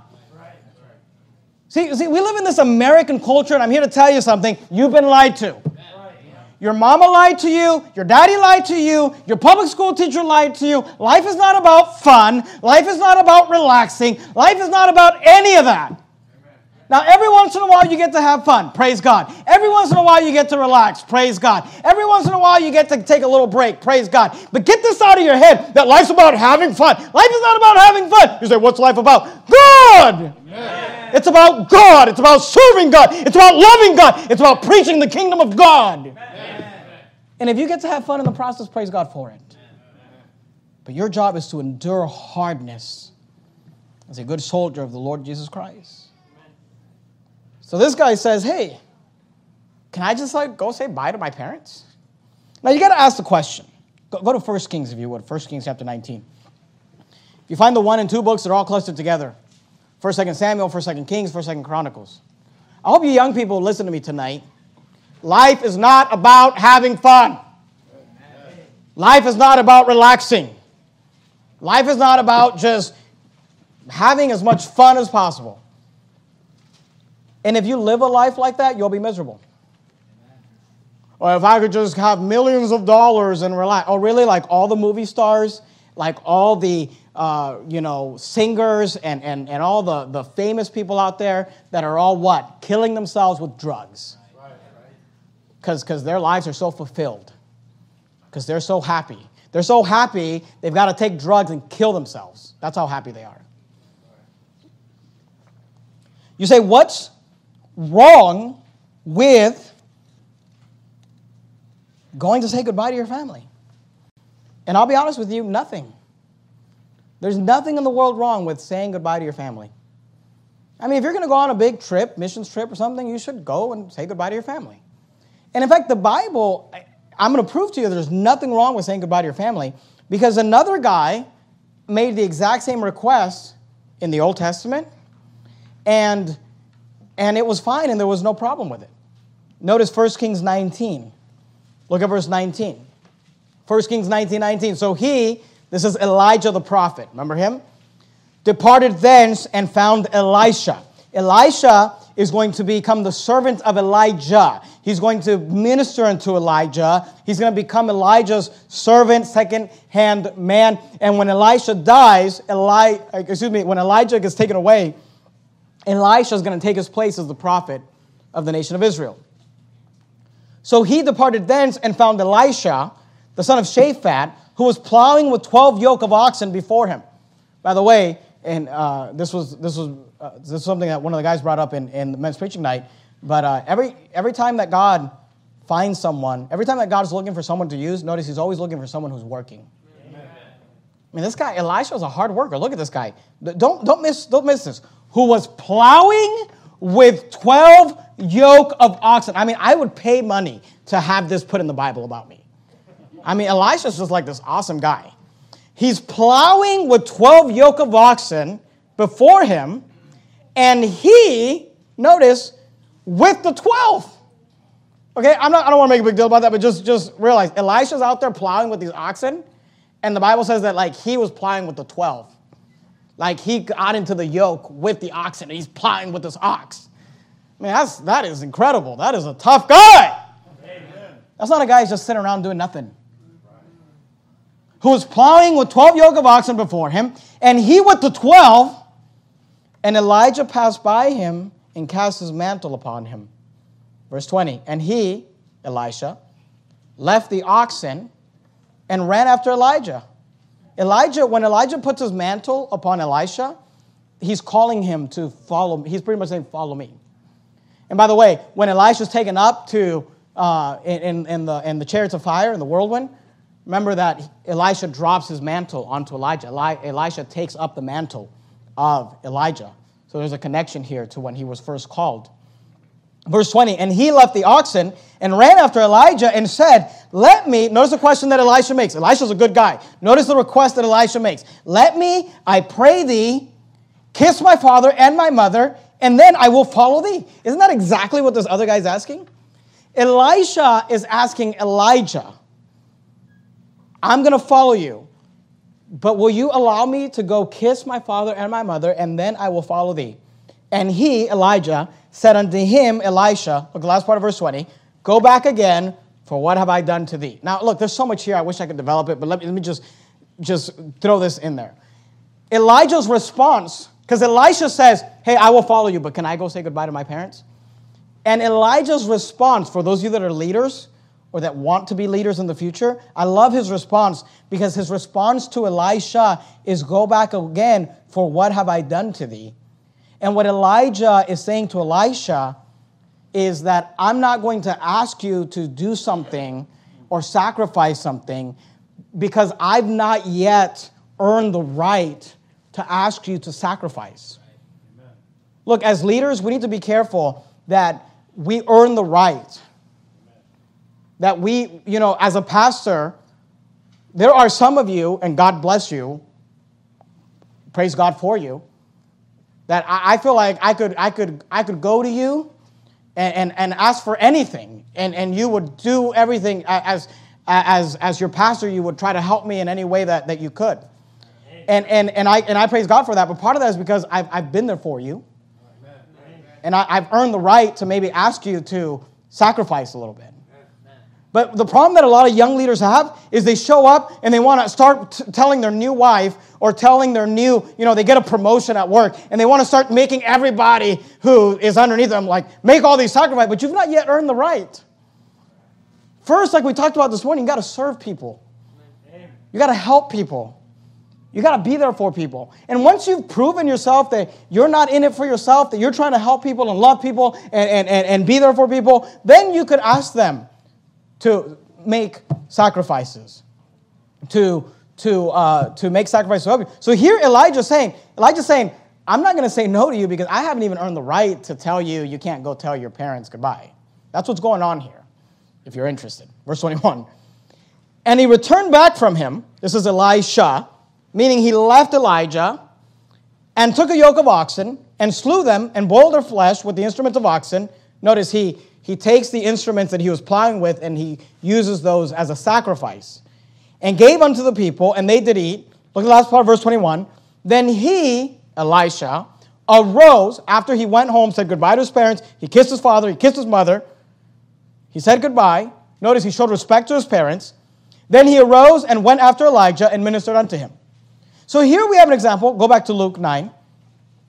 See, we live in this American culture, and I'm here to tell you something. You've been lied to. Your mama lied to you. Your daddy lied to you. Your public school teacher lied to you. Life is not about fun. Life is not about relaxing. Life is not about any of that. Now, every once in a while, you get to have fun. Praise God. Every once in a while, you get to relax. Praise God. Every once in a while, you get to take a little break. Praise God. But get this out of your head, that life's about having fun. Life is not about having fun. You say, what's life about? God! Amen. It's about God. It's about serving God. It's about loving God. It's about preaching the kingdom of God. Amen. And if you get to have fun in the process, praise God for it. But your job is to endure hardness as a good soldier of the Lord Jesus Christ. So this guy says, hey, can I just go say bye to my parents? Now you got to ask the question. Go to 1 Kings if you would. 1 Kings chapter 19. If you find the 1 and 2 books, they're all clustered together. 1 2 Samuel, 1 2 Kings, 1 2 Chronicles. I hope you young people listen to me tonight. Life is not about having fun. Life is not about relaxing. Life is not about just having as much fun as possible. And if you live a life like that, you'll be miserable. Or if I could just have millions of dollars and relax. Oh, really? Like all the movie stars, like all the singers and all the famous people out there that are all what? Killing themselves with drugs. Because their lives are so fulfilled. Because they're so happy. They're so happy, they've got to take drugs and kill themselves. That's how happy they are. You say, what's wrong with going to say goodbye to your family? And I'll be honest with you, nothing. There's nothing in the world wrong with saying goodbye to your family. I mean, if you're going to go on a big trip, missions trip or something, you should go and say goodbye to your family. And in fact, the Bible, I'm going to prove to you there's nothing wrong with saying goodbye to your family, because another guy made the exact same request in the Old Testament, and it was fine, and there was no problem with it. Notice 1 Kings 19. Look at verse 19. 1 Kings 19:19. So this is Elijah the prophet, remember him? Departed thence and found Elisha. Elisha is going to become the servant of Elijah. He's going to minister unto Elijah. He's going to become Elijah's servant, second-hand man. And when Elisha dies, when Elijah gets taken away, Elisha is going to take his place as the prophet of the nation of Israel. So he departed thence and found Elisha, the son of Shaphat, who was plowing with 12 yoke of oxen before him. By the way, and this was something that one of the guys brought up in the men's preaching night. But every time that God finds someone, every time that God is looking for someone to use, notice He's always looking for someone who's working. Amen. I mean, this guy Elisha was a hard worker. Look at this guy. Don't miss this. Who was plowing with 12 yoke of oxen. I mean, I would pay money to have this put in the Bible about me. I mean, Elisha's just like this awesome guy. He's plowing with 12 yoke of oxen before him, and he, notice, with the 12. Okay, I don't want to make a big deal about that, but just realize, Elisha's out there plowing with these oxen, and the Bible says that like he was plowing with the 12. Like he got into the yoke with the oxen, and he's plowing with this ox. I mean, that is incredible. That is a tough guy. Amen. That's not a guy who's just sitting around doing nothing. Who was plowing with 12 yoke of oxen before him, and he with the 12, and Elijah passed by him and cast his mantle upon him. Verse 20, and he, Elisha, left the oxen and ran after Elijah. When Elijah puts his mantle upon Elisha, he's calling him to follow. He's pretty much saying, follow me. And by the way, when Elisha's taken up to in the chariots of fire, in the whirlwind, remember that Elisha drops his mantle onto Elijah. Elisha takes up the mantle of Elijah. So there's a connection here to when he was first called. Verse 20, and he left the oxen and ran after Elijah and said, let me, notice the question that Elisha makes. Elisha's a good guy. Notice the request that Elisha makes. Let me, I pray thee, kiss my father and my mother, and then I will follow thee. Isn't that exactly what this other guy's asking? Elisha is asking Elijah, I'm going to follow you, but will you allow me to go kiss my father and my mother, and then I will follow thee? And he, Elijah, said unto him, Elisha, look, the last part of verse 20, go back again, for what have I done to thee? Now, look, there's so much here. I wish I could develop it, but let me just throw this in there. Elijah's response, because Elisha says, hey, I will follow you, but can I go say goodbye to my parents? And Elijah's response, for those of you that are leaders or that want to be leaders in the future, I love his response, because his response to Elisha is, go back again, for what have I done to thee? And what Elijah is saying to Elisha is that I'm not going to ask you to do something or sacrifice something because I've not yet earned the right to ask you to sacrifice. Amen. Look, as leaders, we need to be careful that we earn the right. Amen. That we, as a pastor, there are some of you, and God bless you, praise God for you, that I feel like I could go to you and ask for anything, and you would do everything as your pastor. You would try to help me in any way that you could, and I praise God for that. But part of that is because I've been there for you, and I've earned the right to maybe ask you to sacrifice a little bit. But the problem that a lot of young leaders have is they show up and they want to start telling their new wife or telling their new, they get a promotion at work and they want to start making everybody who is underneath them make all these sacrifices, but you've not yet earned the right. First, like we talked about this morning, you got to serve people. You got to help people. You got to be there for people. And once you've proven yourself that you're not in it for yourself, that you're trying to help people and love people and be there for people, then you could ask them to make sacrifices, to make sacrifices to help you. So here Elijah's saying, I'm not going to say no to you because I haven't even earned the right to tell you can't go tell your parents goodbye. That's what's going on here, if you're interested. Verse 21. And he returned back from him, this is Elisha, meaning he left Elijah, and took a yoke of oxen, and slew them, and boiled their flesh with the instruments of oxen. Notice he takes the instruments that he was plowing with and he uses those as a sacrifice. And gave unto the people, and they did eat. Look at the last part of verse 21. Then he, Elisha, arose after he went home, said goodbye to his parents. He kissed his father, he kissed his mother. He said goodbye. Notice he showed respect to his parents. Then he arose and went after Elijah and ministered unto him. So here we have an example. Go back to Luke 9.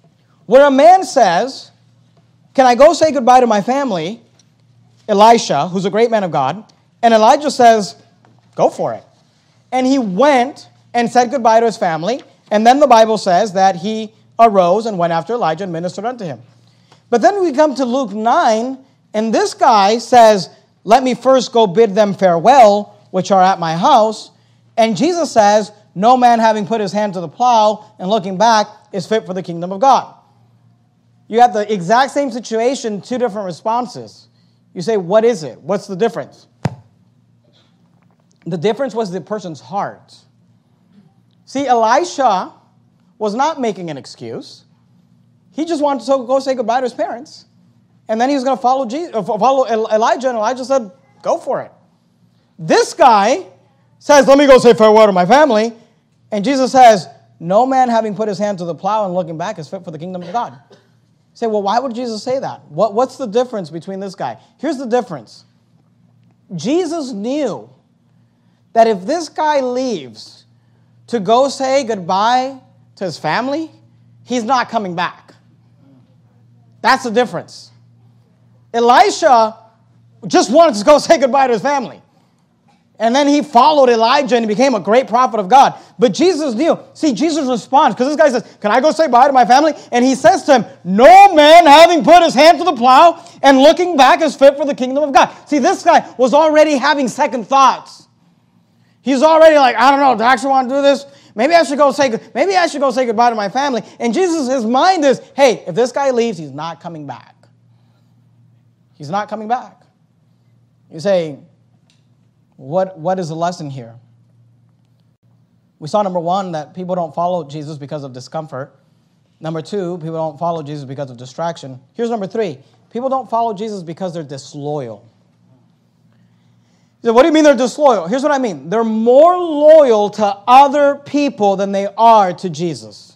where a man says, can I go say goodbye to my family? Elisha, who's a great man of God, and Elijah says, go for it. And he went and said goodbye to his family, and then the Bible says that he arose and went after Elijah and ministered unto him. But then we come to Luke 9, and this guy says, let me first go bid them farewell, which are at my house. And Jesus says, no man having put his hand to the plow and looking back is fit for the kingdom of God. You have the exact same situation, two different responses. You say, what is it? What's the difference? The difference was the person's heart. See, Elisha was not making an excuse. He just wanted to go say goodbye to his parents. And then he was going to follow Elijah, and Elijah said, go for it. This guy says, let me go say farewell to my family. And Jesus says, no man having put his hand to the plow and looking back is fit for the kingdom of God. You say, well, why would Jesus say that? What's the difference between this guy? Here's the difference. Jesus knew that if this guy leaves to go say goodbye to his family, he's not coming back. That's the difference. Elisha just wanted to go say goodbye to his family. And then he followed Elijah and became a great prophet of God. But Jesus knew. See, Jesus responds, because this guy says, can I go say bye to my family? And he says to him, no man having put his hand to the plow and looking back is fit for the kingdom of God. See, this guy was already having second thoughts. He's already like, I don't know, do I actually want to do this? Maybe I should go say goodbye to my family. And Jesus, his mind is, hey, if this guy leaves, he's not coming back. He's not coming back. You say, what is the lesson here? We saw, number one, that people don't follow Jesus because of discomfort. Number two, people don't follow Jesus because of distraction. Here's number three. People don't follow Jesus because they're disloyal. You say, what do you mean they're disloyal? Here's what I mean. They're more loyal to other people than they are to Jesus.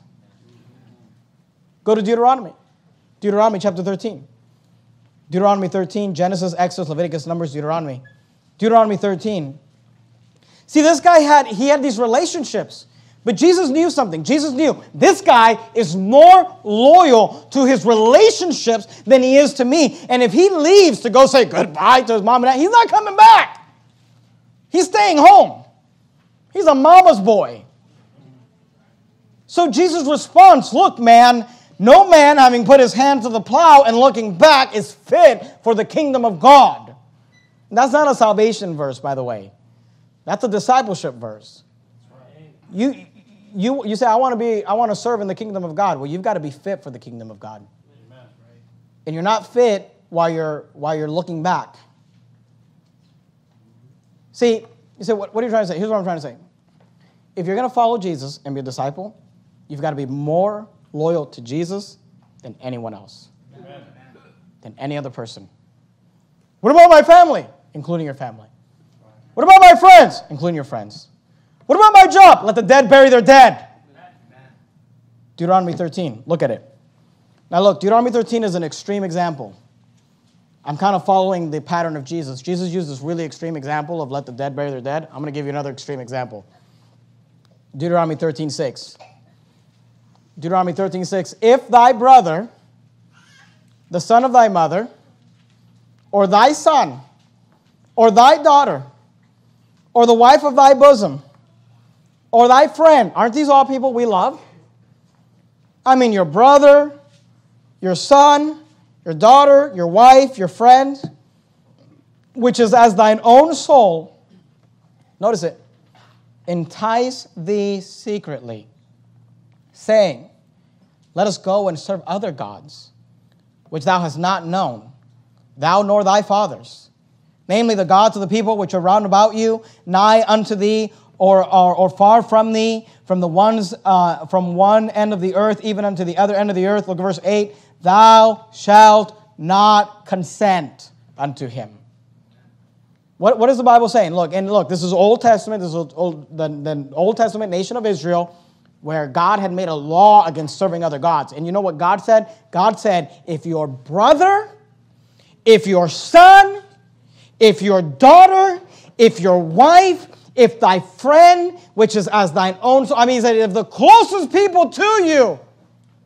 Go to Deuteronomy. Deuteronomy chapter 13. Deuteronomy 13, Genesis, Exodus, Leviticus, Numbers, Deuteronomy. Deuteronomy 13. See, this guy had these relationships. But Jesus knew something. Jesus knew this guy is more loyal to his relationships than he is to me. And if he leaves to go say goodbye to his mom and dad, he's not coming back. He's staying home. He's a mama's boy. So Jesus responds, look, man, no man having put his hand to the plow and looking back is fit for the kingdom of God. And that's not a salvation verse, by the way. That's a discipleship verse. You say, I want to serve in the kingdom of God. Well, you've got to be fit for the kingdom of God. Amen. And you're not fit while you're looking back. See, you say, what are you trying to say? Here's what I'm trying to say. If you're going to follow Jesus and be a disciple, you've got to be more loyal to Jesus than anyone else. Amen. Than any other person. What about my family? Including your family. What about my friends? Including your friends. What about my job? Let the dead bury their dead. Amen. Deuteronomy 13. Look at it. Now look, Deuteronomy 13 is an extreme example. I'm kind of following the pattern of Jesus. Jesus used this really extreme example of let the dead bury their dead. I'm going to give you another extreme example. Deuteronomy 13:6. Deuteronomy 13:6. If thy brother, the son of thy mother, or thy son, or thy daughter, or the wife of thy bosom, or thy friend, aren't these all people we love? I mean, your brother, your son, your daughter, your wife, your friend, which is as thine own soul, notice it, entice thee secretly, saying, let us go and serve other gods, which thou hast not known, thou nor thy fathers, namely the gods of the people which are round about you, nigh unto thee, or far from thee, from the ones from one end of the earth even unto the other end of the earth. Look at verse 8. Thou shalt not consent unto him. What is the Bible saying? Look, this is Old Testament. This is the Old Testament nation of Israel, where God had made a law against serving other gods. And you know what God said? God said, if your brother, if your son, if your daughter, if your wife, if thy friend, which is as thine own soul. I mean, he said, if the closest people to you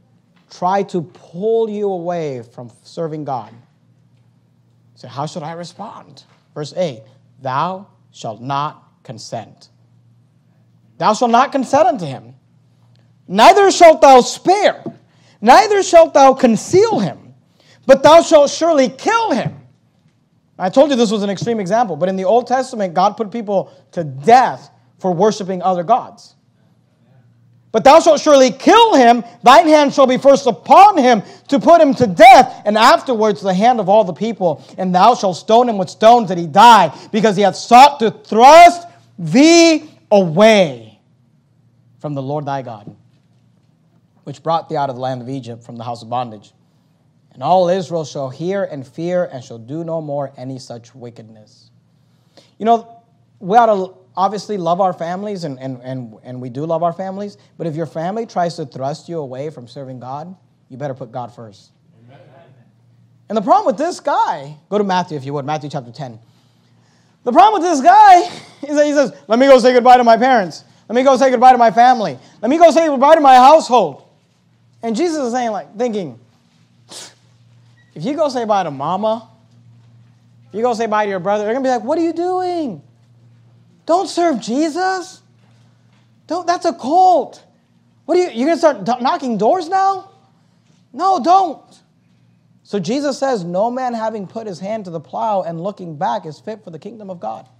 try to pull you away from serving God. So how should I respond? Verse 8, thou shalt not consent. Thou shalt not consent unto him. Neither shalt thou spare, neither shalt thou conceal him, but thou shalt surely kill him. I told you this was an extreme example, but in the Old Testament, God put people to death for worshiping other gods. But thou shalt surely kill him, thine hand shall be first upon him to put him to death, and afterwards the hand of all the people. And thou shalt stone him with stones that he die, because he hath sought to thrust thee away from the Lord thy God, which brought thee out of the land of Egypt from the house of bondage. And all Israel shall hear and fear, and shall do no more any such wickedness. You know, we ought to obviously love our families, and we do love our families, but if your family tries to thrust you away from serving God, you better put God first. Amen. And the problem with this guy, go to Matthew if you would, Matthew chapter 10. The problem with this guy is that he says, let me go say goodbye to my parents. Let me go say goodbye to my family. Let me go say goodbye to my household. And Jesus is saying, thinking, if you go say bye to mama, if you go say bye to your brother, they're going to be like, what are you doing? Don't serve Jesus. That's a cult. What are you're going to start knocking doors now? No, don't. So Jesus says, no man having put his hand to the plow and looking back is fit for the kingdom of God.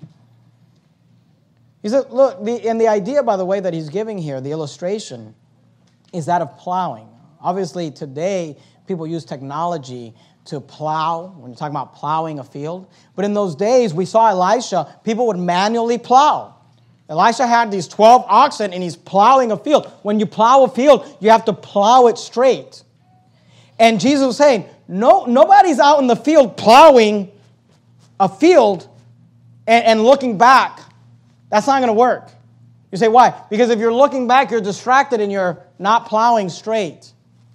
He said, look, the idea, by the way, that he's giving here, the illustration, is that of plowing. Obviously, today, people use technology to plow, when you're talking about plowing a field. But in those days, we saw Elisha, people would manually plow. Elisha had these 12 oxen, and he's plowing a field. When you plow a field, you have to plow it straight. And Jesus was saying, nobody's out in the field plowing a field and looking back. That's not going to work. You say, why? Because if you're looking back, you're distracted and you're not plowing straight.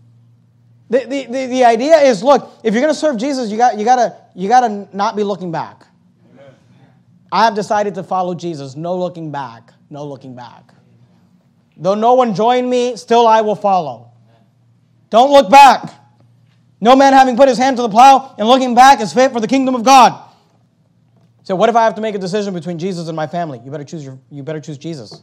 The idea is, look, if you're going to serve Jesus, you got to not be looking back. Amen. I have decided to follow Jesus. No looking back. No looking back. Though no one join me, still I will follow. Don't look back. No man having put his hand to the plow and looking back is fit for the kingdom of God. So what if I have to make a decision between Jesus and my family? You better choose Jesus.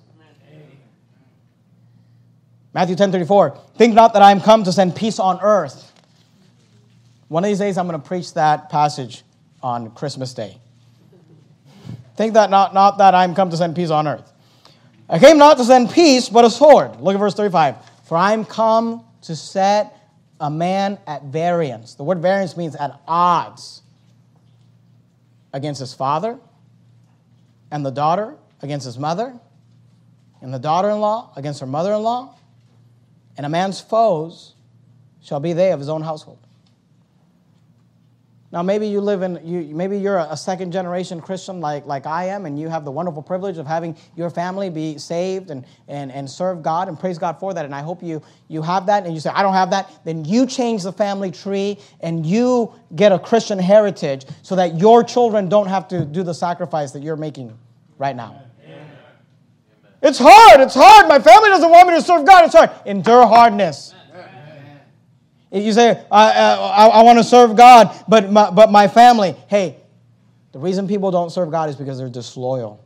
Matthew 10:34, think not that I am come to send peace on earth. One of these days I'm going to preach that passage on Christmas Day. Think that not that I am come to send peace on earth. I came not to send peace, but a sword. Look at verse 35. For I am come to set a man at variance. The word variance means at odds. Against his father, and the daughter against his mother, and the daughter-in-law against her mother-in-law, and a man's foes shall be they of his own household. Now, maybe maybe you're a second-generation Christian like I am, and you have the wonderful privilege of having your family be saved and serve God, and praise God for that. And I hope you have that, and you say, I don't have that. Then you change the family tree, and you get a Christian heritage so that your children don't have to do the sacrifice that you're making right now. Amen. It's hard. It's hard. My family doesn't want me to serve God. It's hard. Endure hardness. You say, I want to serve God, but my family. Hey, the reason people don't serve God is because they're disloyal.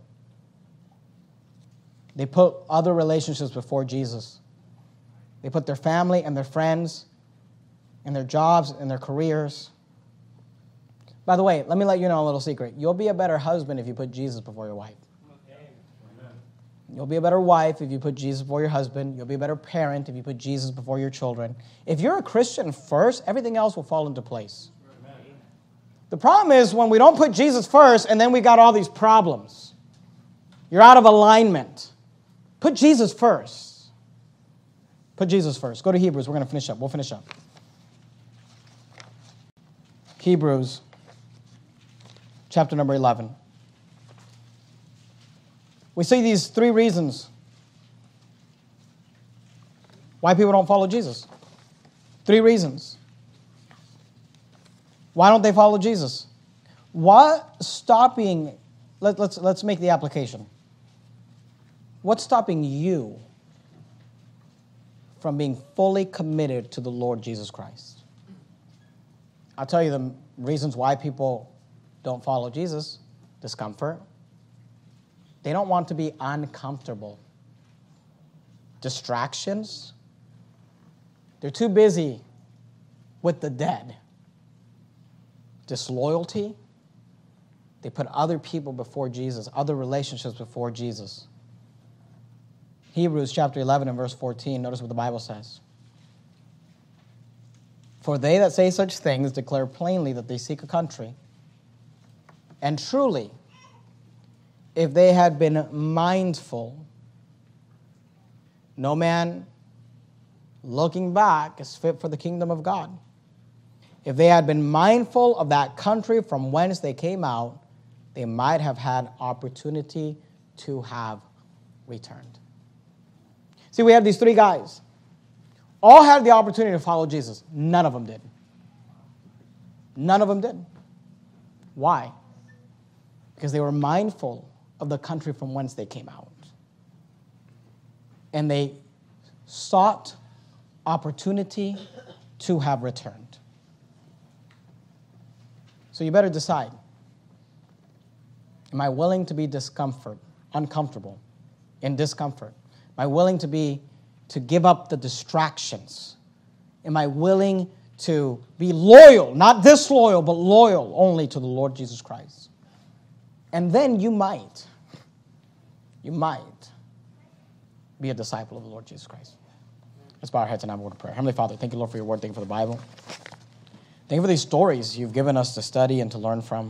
They put other relationships before Jesus. They put their family and their friends and their jobs and their careers. By the way, let me let you know a little secret. You'll be a better husband if you put Jesus before your wife. You'll be a better wife if you put Jesus before your husband. You'll be a better parent if you put Jesus before your children. If you're a Christian first, everything else will fall into place. Amen. The problem is when we don't put Jesus first and then we got all these problems. You're out of alignment. Put Jesus first. Put Jesus first. Go to Hebrews. We're going to finish up. We'll finish up. Hebrews chapter number 11. We see these three reasons why people don't follow Jesus. Three reasons. Why don't they follow Jesus? What's stopping, let's make the application. What's stopping you from being fully committed to the Lord Jesus Christ. I'll tell you the reasons why people don't follow Jesus. Discomfort. They don't want to be uncomfortable. Distractions. They're too busy with the dead. Disloyalty. They put other people before Jesus, other relationships before Jesus. Hebrews chapter 11 and verse 14, notice what the Bible says. For they that say such things declare plainly that they seek a country. And truly, if they had been mindful, no man looking back is fit for the kingdom of God. If they had been mindful of that country from whence they came out, they might have had opportunity to have returned. See, we have these three guys. All had the opportunity to follow Jesus. None of them did. None of them did. Why? Because they were mindful of the country from whence they came out. And they sought opportunity to have returned. So you better decide. Am I willing to be uncomfortable, in discomfort? Am I willing to give up the distractions? Am I willing to be loyal, not disloyal, but loyal only to the Lord Jesus Christ? And then you might be a disciple of the Lord Jesus Christ. Let's bow our heads and have a word of prayer. Heavenly Father, thank you, Lord, for your word. Thank you for the Bible. Thank you for these stories you've given us to study and to learn from.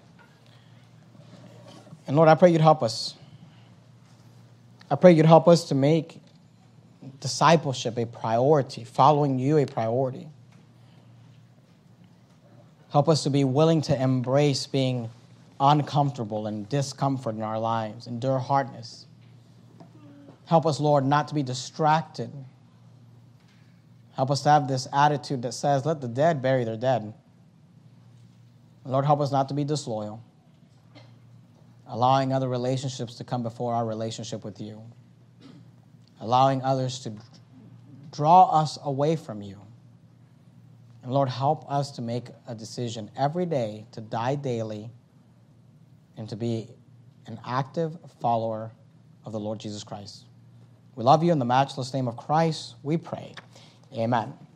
And Lord, I pray you'd help us. I pray you'd help us to make discipleship a priority, following you a priority. Help us to be willing to embrace being uncomfortable and discomfort in our lives, endure hardness. Help us, Lord, not to be distracted. Help us to have this attitude that says, let the dead bury their dead. Lord, help us not to be disloyal, allowing other relationships to come before our relationship with you, allowing others to draw us away from you. And Lord, help us to make a decision every day to die daily and to be an active follower of the Lord Jesus Christ. We love you in the matchless name of Christ, we pray. Amen.